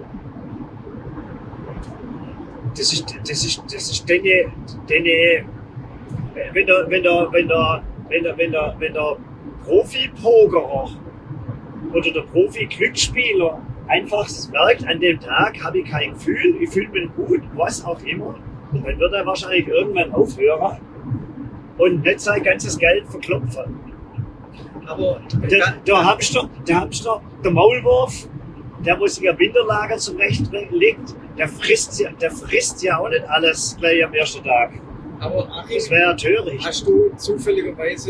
wenn der Profi-Pokerer oder der Profi-Glücksspieler einfach merkt, an dem Tag habe ich kein Gefühl, ich fühle mich gut, was auch immer, dann wird er wahrscheinlich irgendwann aufhören und nicht sein ganzes Geld verklopfen. Aber der Hamster, der Maulwurf, der wo sich ein Winterlager zurechtlegt, der frisst ja auch nicht alles gleich am ersten Tag. Aber Achim, das wäre töricht. Hast du zufälligerweise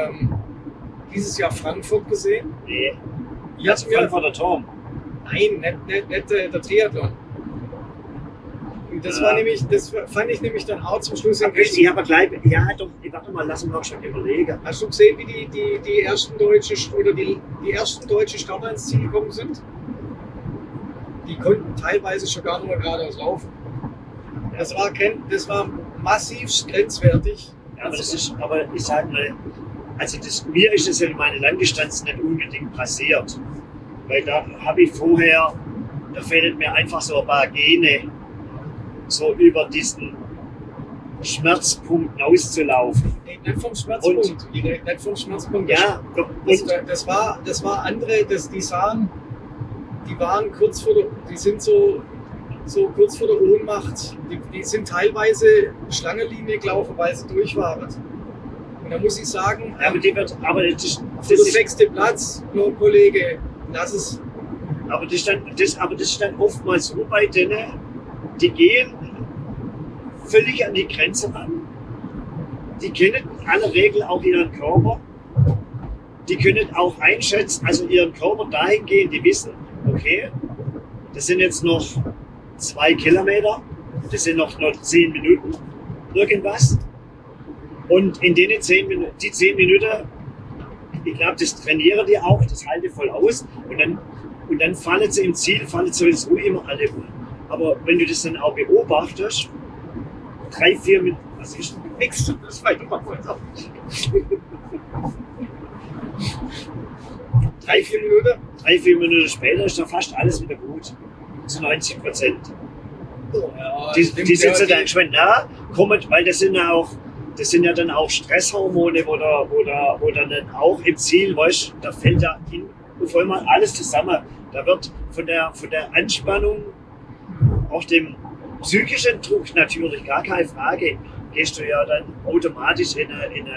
dieses Jahr Frankfurt gesehen? Nee. Jetzt Frankfurter Turm. Nein, nicht der Triathlon. Und das fand ich nämlich dann auch zum Schluss ich habe gleich, ja doch, warte mal, lass uns mal schon überlegen. Hast du gesehen, wie die ersten Deutschen oder die ersten deutschen Starter ins Ziel gekommen sind? Die konnten teilweise schon gar nicht mehr geradeaus laufen. Das war massiv grenzwertig. Ja, aber ich sage mal, also mir ist es in meiner Langdistanz nicht unbedingt passiert. Weil da fehlen mir einfach so ein paar Gene, so über diesen Schmerzpunkt auszulaufen. Nee, nicht vom Schmerzpunkt. Nicht vom Schmerzpunkt. Ja, das war andere, die waren kurz vor die sind so kurz vor der Ohnmacht. Die sind teilweise Schlangenlinie gelaufen, weil sie durch waren. Und da muss ich sagen, ja, das ist der 6. Platz, nur Kollege, lass es. Aber das ist dann oftmals so bei denen, die gehen völlig an die Grenze ran. Die kennen in aller Regel auch ihren Körper. Die können auch einschätzen, also ihren Körper dahingehend, die wissen, okay, das sind jetzt noch 2 Kilometer, das sind noch 10 Minuten, irgendwas. Und in denen 10 Minuten, ich glaube, das trainieren die auch, das halten voll aus. Und dann fallen sie im Ziel, sowieso immer alle um. Aber wenn du das dann auch beobachtest, 3, 4 Minuten, was ist denn nix? Das war doch mal so. 3, 4 Minuten später ist dann fast alles wieder gut. Zu 90%. Ja, die sitzen dann schon nah, kommen, weil das sind ja dann auch Stresshormone, wo dann auch im Ziel, weißt, da fällt ja auf einmal alles zusammen. Da wird von der Anspannung, auch dem psychischen Druck natürlich, gar keine Frage, gehst du ja dann automatisch in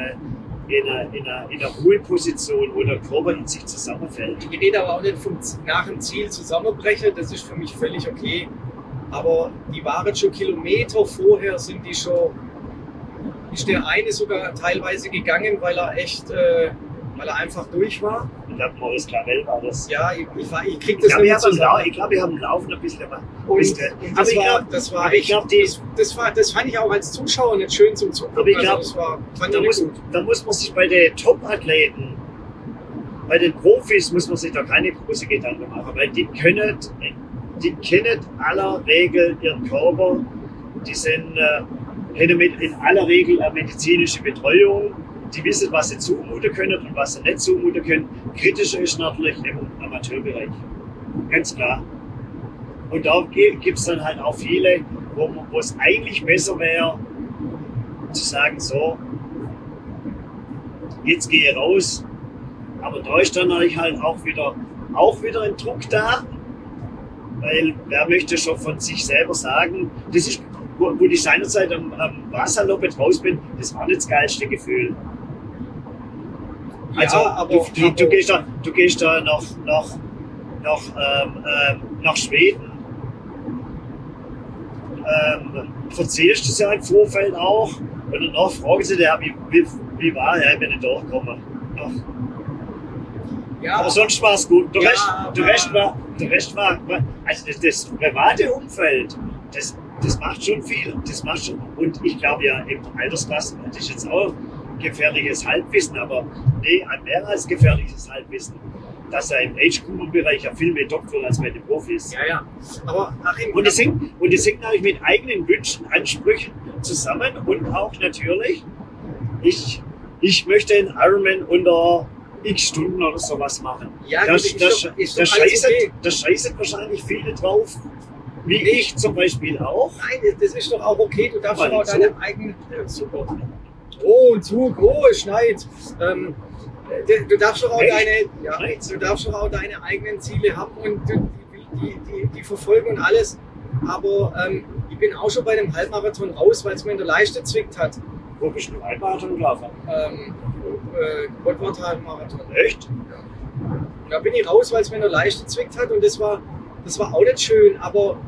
eine Ruheposition, wo der Körper in sich zusammenfällt. Ich rede aber auch nicht nach dem Ziel zusammenbrechen, das ist für mich völlig okay. Aber die waren schon Kilometer vorher, ist der eine sogar teilweise gegangen, weil er einfach durch war. Ich glaube, Maurice Clavel war das. Ja, ich krieg das nicht zusammen. Ich glaube, wir haben Laufen ein bisschen gemacht. Das fand ich auch als Zuschauer nicht schön zum Zugucken. Aber ich glaube, da muss man sich bei den Top-Athleten, bei den Profis, muss man sich da keine große Gedanken machen, weil die kennen aller Regel ihren Körper, die sind in aller Regel eine medizinische Betreuung, die wissen, was sie zumuten können und was sie nicht zumuten können. Kritischer ist natürlich im Amateurbereich, ganz klar. Und da gibt es dann halt auch viele, wo es eigentlich besser wäre, zu sagen, so, jetzt gehe ich raus. Aber da ist dann natürlich halt auch wieder ein Druck da, weil wer möchte schon von sich selber sagen, das ist, wo ich seinerzeit am Wasserloppet raus bin, das war nicht das geilste Gefühl. Also du gehst da nach Schweden, verzehrst es ja im Vorfeld auch, Und danach fragen sie der, wie war er, wenn ich durchkomme. Ach. Ja, Aber sonst war es gut. Der ja, Rest war, also das private Umfeld, das macht schon viel. Das macht schon, und ich glaube ja, im Altersklassen, das ist jetzt auch gefährliches Halbwissen, aber nee, mehr als gefährliches Halbwissen, dass er im Age-Group-Bereich ja viel mehr Doktor als bei den Profis. ja. Aber Achim, Und das hängt natürlich mit eigenen Wünschen, Ansprüchen zusammen und auch natürlich, ich einen Ironman unter x Stunden oder sowas machen. Ja, Da ist doch alles okay. scheißen wahrscheinlich viele drauf, wie ich zum Beispiel auch. Nein, das ist doch auch okay. Du darfst Mal doch auch Zug. deine eigenen. Super. Oh, ein Zug, oh, es schneit. Du darfst doch auch Echt? du darfst doch auch deine eigenen Ziele haben und die verfolgen und alles. Aber ich bin auch schon bei dem Halbmarathon raus, weil es mir in der Leiste zwickt hat. Wo bist du Halbmarathon gelaufen? Gottwart-Halbmarathon. Echt? Und da bin ich raus, weil es mir in der Leiste zwickt hat und das war auch nicht schön, aber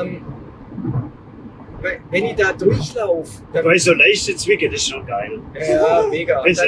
wenn ich da durchlaufe, dann Weil so leichte Zwicke, das ist schon geil. ja, mega. Wenn's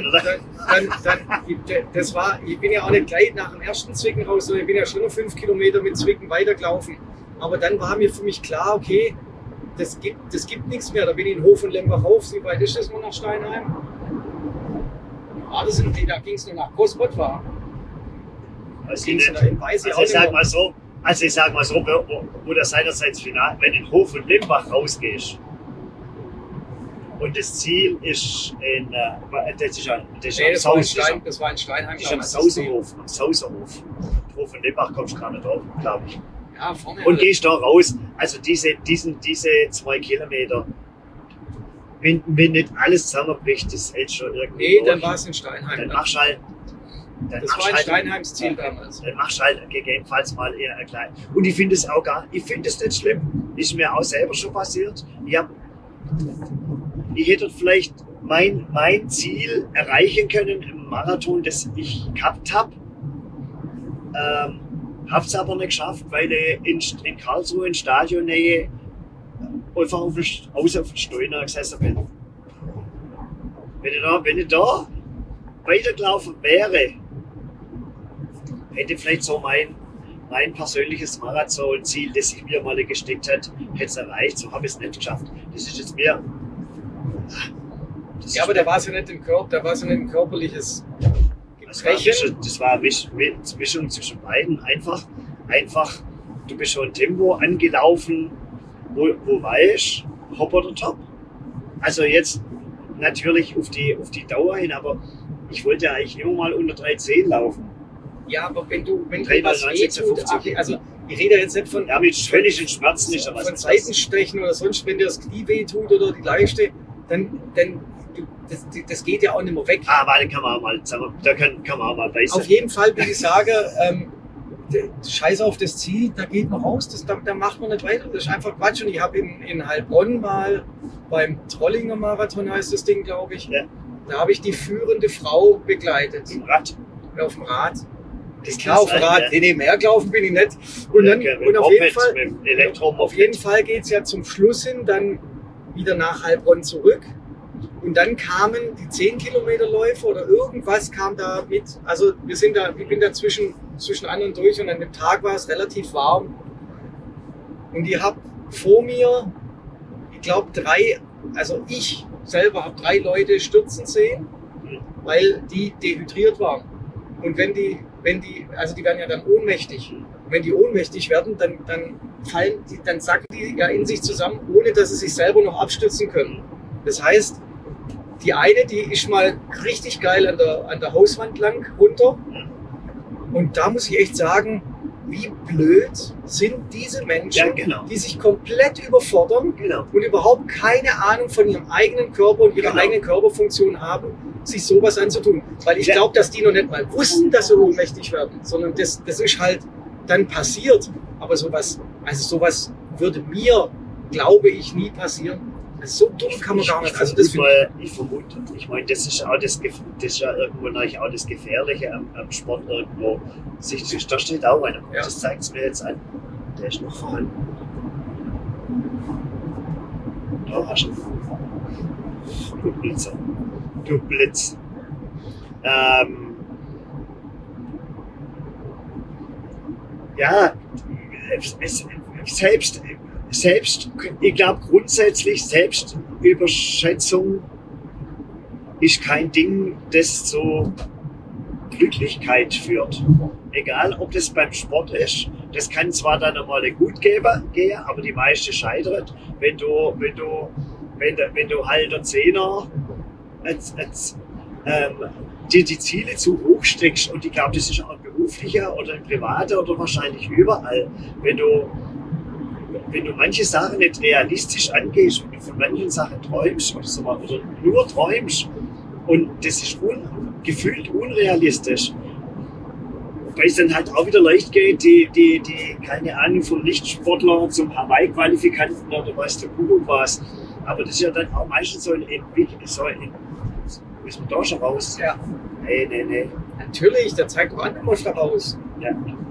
Ich bin ja auch nicht gleich nach dem ersten Zwicken raus, sondern ich bin ja schon noch 5 Kilometer mit Zwicken weitergelaufen. Aber dann war mir für mich klar, okay, das gibt nichts mehr. Da bin ich in Hof und Lembach auf. Wie weit ist das noch nach Steinheim? Da ging es nur nach Großbottwar. Also, Ging's nicht. da hin? Weiß ich auch Ich nicht sag mehr. mal so, wo das seinerseits Final, wenn du in Hof und Limbach rausgehst und das Ziel ist das ist am Saus- Das war in Steinheim. das ist am damals. Sauserhof. Hof und Limbach kommst du gar nicht drauf, glaube ich. Ja, vorne. Und gehst da raus, also diese 2 Kilometer, wenn nicht alles zusammenbricht, das hält schon irgendwie Nee, durch. dann war es in Steinheim. Dann machst du halt. Das war in Steinheims Ziel damals. Dann machst du halt gegebenenfalls mal eher ein klein. Und ich finde es nicht schlimm. Ist mir auch selber schon passiert. Ich hätte vielleicht mein Ziel erreichen können im Marathon, das ich gehabt habe. Habe es aber nicht geschafft, weil ich in Karlsruhe in Stadionnähe einfach außer auf den Steuner gesessen bin. Wenn ich da weitergelaufen wäre, hätte vielleicht so mein persönliches Marathonziel, das ich mir mal gesteckt hätte, es erreicht. So habe ich es nicht geschafft. Das ist jetzt mehr. Ja, aber da war es ja nicht im Körper, da war es ja nicht ein körperliches Das war eine Mischung zwischen beiden. Einfach, du bist schon ein Tempo angelaufen, wo weißt, hopp oder top. Also jetzt natürlich auf die Dauer hin, aber ich wollte ja eigentlich immer mal unter 3,10 laufen. Ja, aber wenn dir 3,59, was wehtut, also ich rede jetzt nicht von, Ja, mit völligen Schmerzen nicht, aber von Seitenstechen oder sonst, wenn dir das Knie wehtut oder die Leiste, dann das geht ja auch nicht mehr weg. Warte, kann man auch mal zusammen, kann man auch mal beißen. Auf jeden Fall, wie ich sage, scheiß auf das Ziel, da geht man raus, da macht man nicht weiter, das ist einfach Quatsch. Und ich habe in Heilbronn mal beim Trollinger Marathon, heißt das Ding, glaube ich, Ja. da habe ich die führende Frau begleitet. Im Rad. Auf dem Rad. Das Klar, auf dem Rad, nee, mehr gelaufen bin ich nicht. Und, dann, und auf jeden Fall geht es ja zum Schluss hin, dann wieder nach Heilbronn zurück. Und dann kamen die 10 Kilometerläufe oder irgendwas kam da mit. Also ich bin da zwischen anderen durch und an dem Tag war es relativ warm. Und ich habe vor mir, ich glaube ich selber habe 3 Leute stürzen sehen, weil die dehydriert waren. Und die werden ja dann ohnmächtig. Und wenn die ohnmächtig werden, dann sacken die ja in sich zusammen, ohne dass sie sich selber noch abstützen können. Das heißt, die eine, die ist mal richtig geil an der Hauswand lang runter. Und da muss ich echt sagen, wie blöd sind diese Menschen, Ja, genau. die sich komplett überfordern Genau. und überhaupt keine Ahnung von ihrem eigenen Körper und ihrer Genau. eigenen Körperfunktion haben, sich sowas anzutun. Weil ich Ja. glaube, dass die noch nicht mal wussten, dass sie ohnmächtig werden, sondern das ist halt dann passiert. Aber sowas würde mir, glaube ich, nie passieren. So dumm kann man gar nicht. Also das Ich vermute, ich meine, das ist ja irgendwo natürlich auch das Gefährliche am Sport irgendwo. Da steht auch einer. Ja. Das zeigt es mir jetzt an. Der ist noch vorhanden. Da hast du. Du Blitzer. Du Blitz. Ja, selbst, ich glaube grundsätzlich Selbstüberschätzung ist kein Ding, das zu Glücklichkeit führt. Egal, ob das beim Sport ist, das kann zwar dann einmal gut gehen, aber die meiste scheitert, wenn du halt der Zehner dir die Ziele zu hoch steckst, und ich glaube, das ist auch beruflicher oder im Privaten oder wahrscheinlich überall, wenn du manche Sachen nicht realistisch angehst, wenn du von manchen Sachen träumst oder nur träumst und das ist gefühlt unrealistisch, weil es dann halt auch wieder leicht geht, die keine Ahnung, vom Lichtsportler zum Hawaii-Qualifikanten oder weiß der Kuckuck was. Aber das ist ja dann auch meistens so ist man da schon raus? Ja. Nee. Natürlich, der zeigt doch an immer schon raus. Ja.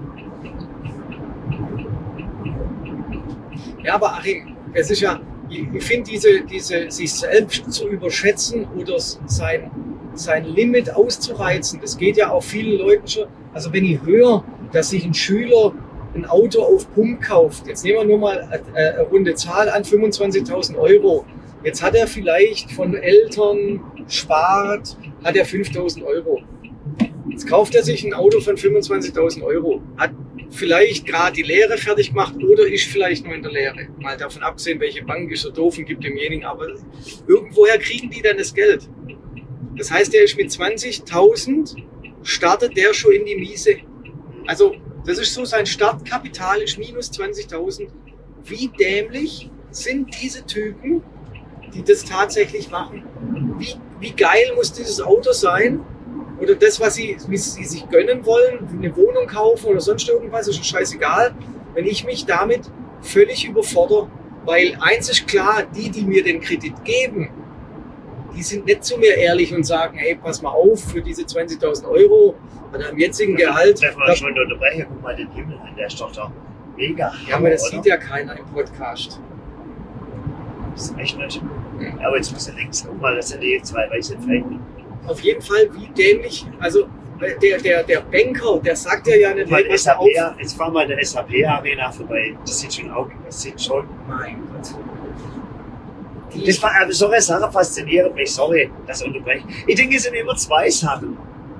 Ja, aber Achim, es ist ja, ich finde diese sich selbst zu überschätzen oder sein Limit auszureizen, das geht ja auch vielen Leuten schon. Also wenn ich höre, dass sich ein Schüler ein Auto auf Pump kauft, jetzt nehmen wir nur mal eine runde Zahl an, 25.000 Euro. Jetzt hat er vielleicht von Eltern spart, hat er 5.000 Euro. Jetzt kauft er sich ein Auto von 25.000 Euro, hat vielleicht gerade die Lehre fertig gemacht oder ist vielleicht nur in der Lehre. Mal davon abgesehen, welche Bank ist so doof und gibt demjenigen, aber irgendwoher kriegen die dann das Geld. Das heißt, der ist mit 20.000, startet der schon in die Miese. Also das ist so, sein Startkapital ist minus 20.000. Wie dämlich sind diese Typen, die das tatsächlich machen? Wie geil muss dieses Auto sein? Oder das, was sie sich gönnen wollen, eine Wohnung kaufen oder sonst irgendwas, ist scheißegal. Wenn ich mich damit völlig überfordere, weil eins ist klar, die mir den Kredit geben, die sind nicht zu mir ehrlich und sagen, hey, pass mal auf, für diese 20.000 Euro oder am jetzigen Gehalt. Darf man schon unterbrechen, guck mal den Himmel an, der ist doch da mega. Ja, aber das sieht ja keiner im Podcast. Das ist echt nicht. Ja, aber jetzt muss er links, guck mal, das sind die zwei weißen Flecken. Auf jeden Fall, wie dämlich, also der Banker, der sagt ja nicht, Mal pass SAP, auf. jetzt fahren wir an der SAP-Arena vorbei. Das sieht schon. Mein Gott. Das war, aber so eine Sache fasziniert mich, sorry, das unterbreche. Ich denke, es sind immer zwei Sachen.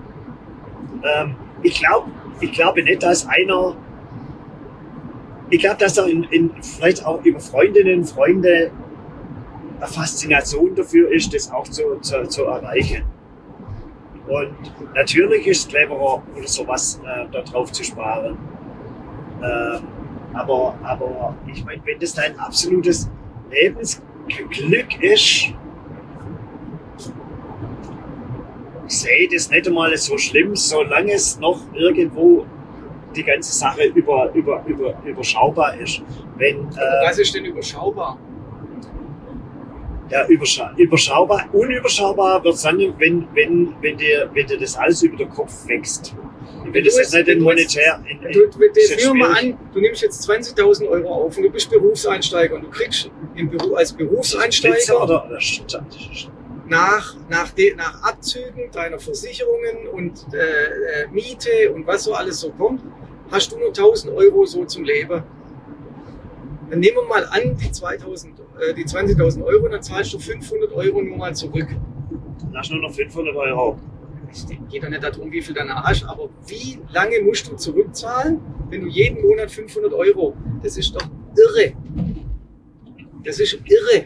Ich glaube nicht, dass einer, ich glaube, dass da vielleicht auch über Freundinnen, Freunde eine Faszination dafür ist, das auch zu erreichen. Und natürlich ist es cleverer, oder sowas da drauf zu sparen. Aber ich meine, wenn das dein absolutes Lebensglück ist, sehe das nicht einmal so schlimm, solange es noch irgendwo die ganze Sache überschaubar ist. Was ist denn überschaubar? Ja, überschaubar, unüberschaubar wird es dann, wenn dir das alles über den Kopf wächst. Wenn das jetzt nicht in monetär... Nehmen wir mal an, du nimmst jetzt 20.000 Euro auf und du bist Berufseinsteiger und du kriegst als Berufseinsteiger nach Abzügen deiner Versicherungen und Miete und was so alles so kommt, hast du nur 1.000 Euro so zum Leben. Dann nehmen wir mal an, die 20.000 Euro, dann zahlst du 500 Euro nur mal zurück. Dann hast du nur noch 500 Euro. Es geht doch nicht darum, wie viel deiner hast, aber wie lange musst du zurückzahlen, wenn du jeden Monat 500 Euro? Das ist doch irre. Das ist irre.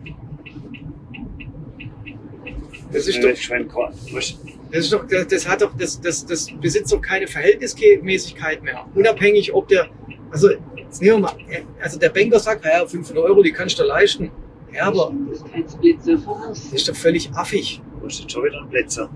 Das besitzt doch keine Verhältnismäßigkeit mehr. Unabhängig, ob also jetzt nehmen wir mal, also der Banker sagt, ja, 500 Euro, die kannst du leisten. Ja, aber das ist doch völlig affig. Du musst jetzt schon wieder einen Blitzer.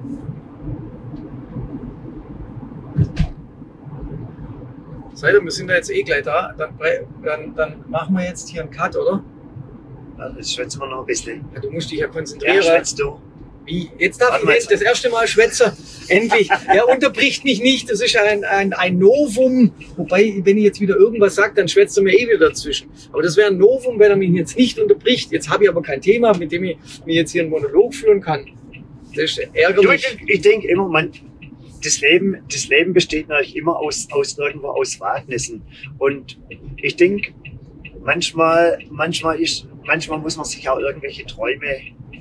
Seid wir sind da jetzt eh gleich da, dann machen wir jetzt hier einen Cut, oder? Ja, jetzt schwätzen wir noch ein bisschen. Ja, du musst dich ja konzentrieren. Ja, schwätzt du. Wie? Jetzt darf ich das erste Mal schwätzen. Endlich. Er unterbricht mich nicht. Das ist ein Novum. Wobei, wenn ich jetzt wieder irgendwas sage, dann schwätzt er mir eh wieder dazwischen. Aber das wäre ein Novum, wenn er mich jetzt nicht unterbricht. Jetzt habe ich aber kein Thema, mit dem ich mir jetzt hier einen Monolog führen kann. Das ist ärgerlich. Ich denke immer, das Leben besteht natürlich immer aus Wagnissen. Und ich denke, manchmal muss man sich auch irgendwelche Träume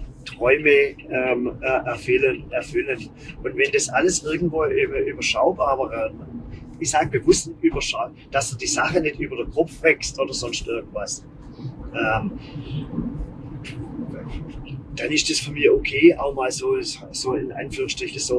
erfüllen. Und wenn das alles irgendwo überschaubar wäre, ich sage bewusst überschaubar, dass die Sache nicht über den Kopf wächst oder sonst irgendwas, dann ist das für mich okay, auch mal so in Anführungsstrichen so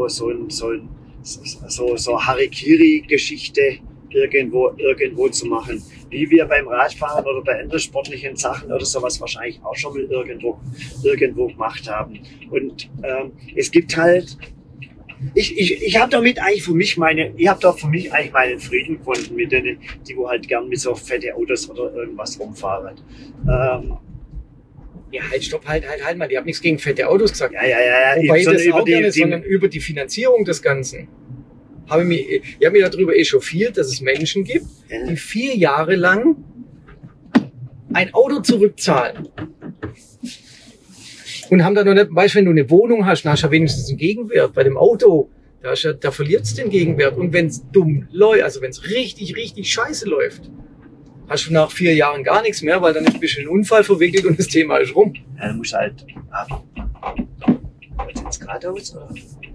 Harikiri-Geschichte irgendwo zu machen, wie wir beim Radfahren oder bei anderen sportlichen Sachen oder sowas wahrscheinlich auch schon mal irgendwo gemacht haben. Und es gibt halt, ich habe damit eigentlich für mich meinen Frieden gefunden mit denen, die wo halt gern mit so fette Autos oder irgendwas rumfahren. Ja, halt, stopp, halt mal. Ich habe nichts gegen fette Autos gesagt. Ja. Wobei das auch gerne, sondern über die Finanzierung des Ganzen. Ich habe mich darüber echauffiert, dass es Menschen gibt, die 4 Jahre lang ein Auto zurückzahlen. Und haben da noch nicht, weißt du, wenn du eine Wohnung hast, dann hast du ja wenigstens einen Gegenwert. Bei dem Auto, da verliert es den Gegenwert. Und wenn es dumm läuft, also wenn es richtig, richtig scheiße läuft, hast du nach 4 Jahren gar nichts mehr, weil dann ist ein bisschen ein Unfall verwickelt und das Thema ist rum. Ja, dann musst du halt was jetzt geradeaus oder?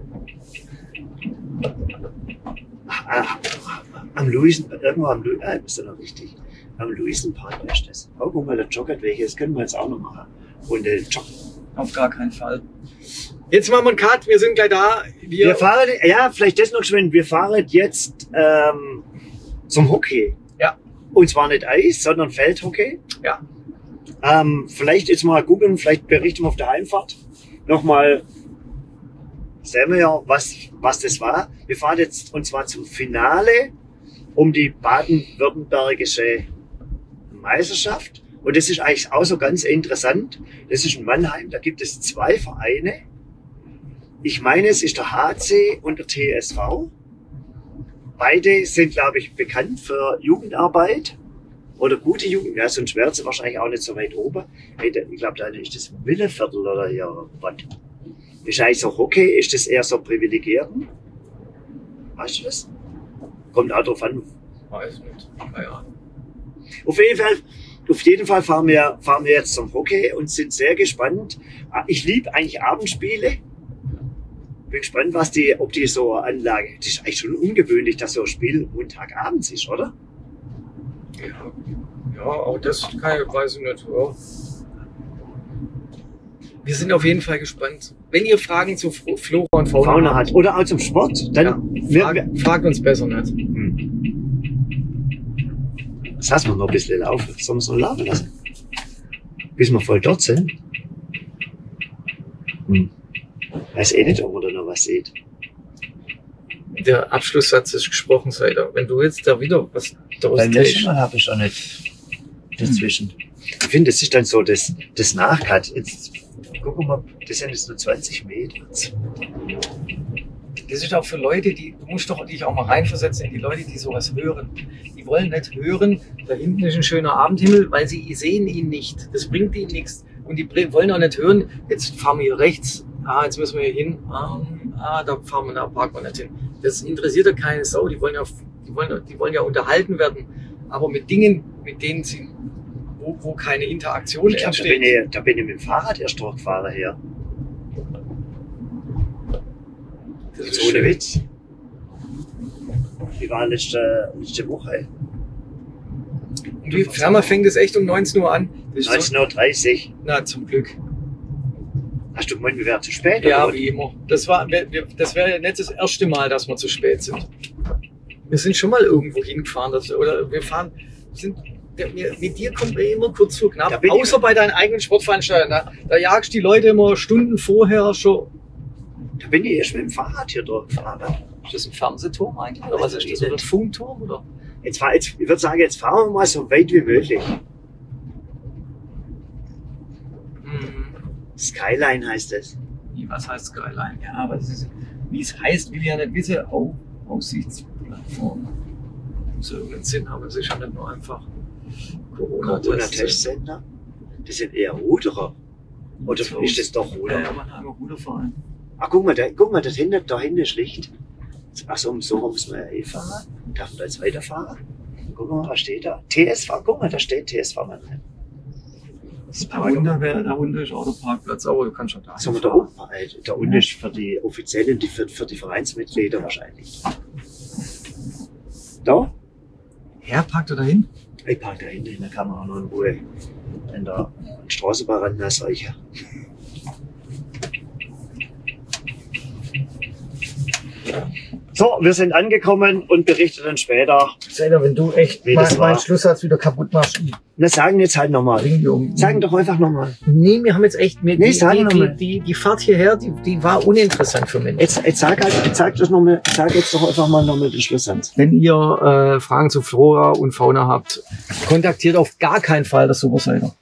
Ist ja noch richtig. Am Luisenpark ist das. Oh, guck mal, der Joggerweg, das können wir jetzt auch noch machen. Und joggen. Auf gar keinen Fall. Jetzt machen wir einen Cut, wir sind gleich da. Wir fahren, ja, vielleicht das noch geschwind. Wir fahren jetzt zum Hockey. Ja. Und zwar nicht Eis, sondern Feldhockey. Ja. Vielleicht jetzt mal gucken, vielleicht berichten wir auf der Heimfahrt. Nochmal sehen wir ja, was das war. Wir fahren jetzt und zwar zum Finale um die baden-württembergische Meisterschaft. Und das ist eigentlich auch so ganz interessant. Das ist in Mannheim, da gibt es 2 Vereine. Ich meine, es ist der HC und der TSV. Beide sind, glaube ich, bekannt für Jugendarbeit oder gute Jugend. Ja, sonst wären sie wahrscheinlich auch nicht so weit oben. Ich glaube, da ist das Willeviertel oder hier. Was? Ist eigentlich so Hockey? Ist das eher so Privilegierten? Weißt du das? Kommt auch drauf an. Weiß nicht. Ja. Auf jeden Fall fahren wir jetzt zum Hockey und sind sehr gespannt. Ich liebe eigentlich Abendspiele. Bin gespannt, ob die so Anlage. Das ist eigentlich schon ungewöhnlich, dass so ein Spiel Montagabends ist, oder? Ja, auch das weiß ich nicht. Ja. Wir sind auf jeden Fall gespannt. Wenn ihr Fragen zu Flora und Fauna habt oder auch zum Sport, dann fragt uns besser nicht. Das lassen wir noch ein bisschen laufen. Sollen wir es noch laufen lassen? Bis wir voll dort sind. Weiß eh nicht, ob man da noch was sieht. Der Abschlusssatz ist gesprochen, Seider. Wenn du jetzt da wieder was daraus beim letzten Mal habe ich auch nicht dazwischen. Ich finde, das ist dann so das Nachcut. Jetzt gucken wir mal, das sind jetzt nur 20 Meter. Das ist auch für Leute, du musst doch dich auch mal reinversetzen in die Leute, die sowas hören. Die wollen nicht hören, da hinten ist ein schöner Abendhimmel, weil sie sehen ihn nicht. Das bringt ihnen nichts. Und die wollen auch nicht hören, jetzt fahren wir hier rechts, jetzt müssen wir hier hin, da parken wir nicht hin. Das interessiert ja keine Sau, die wollen ja unterhalten werden, aber mit Dingen, mit denen sie, wo keine Interaktion entsteht. Da bin ich mit dem Fahrrad erst durchgefahren her. Das ist ist ohne schön. Witz. Die war letzte Woche. Und die Firma fängt es echt um 19 Uhr an. 19:30 Uhr. Na, zum Glück. Hast du gemeint, wir wären zu spät? Ja, oder? wie immer. Das wäre nicht das erste Mal, dass wir zu spät sind. Wir sind schon mal irgendwo hingefahren, mit dir kommt man immer kurz vor knapp. Außer bei deinen eigenen Sportveranstaltungen. Da jagst die Leute immer Stunden vorher schon. Da bin ich erst mit dem Fahrrad hier durchgefahren. Ist das ein Fernsehturm eigentlich? Oder was ist das? Oder ein Funkturm? Oder? Ich würde sagen, jetzt fahren wir mal so weit wie möglich. Skyline heißt es. Was heißt Skyline? Ja, aber das ist, wie es heißt, will ich ja nicht wissen. Aussichtsplattform. Muss ja irgendeinen Sinn haben. Es ist ja nicht nur einfach Corona-Testcenter. Das sind eher Ruderer. Oder ist das doch Ruder? Ja, man hat immer Ruderverein. Ach, guck mal, da hinten ist Licht. Ach so muss man ja fahren. Darf man da jetzt weiterfahren? Guck mal, was steht da? TSV, guck mal, da steht TSV mal drin. Da unten ist auch der Parkplatz, aber du kannst schon da hin. Da unten ist für die Offiziellen, für die Vereinsmitglieder wahrscheinlich. Da? Ja, parkt er da hin? Ich park da hinten, da kann man auch noch in Ruhe in der Straßenbahn ran, das solche. So, wir sind angekommen und berichten dann später. Sena, wenn du echt meinen Schlusssatz wieder kaputt machst. Na, sagen jetzt halt nochmal. Sagen doch einfach nochmal. Nee, wir haben jetzt echt, die Fahrt hierher, die war uninteressant für mich. Jetzt sag jetzt doch einfach mal nochmal den Schlusssatz. Wenn ihr Fragen zu Flora und Fauna habt, kontaktiert auf gar keinen Fall das Superseiter.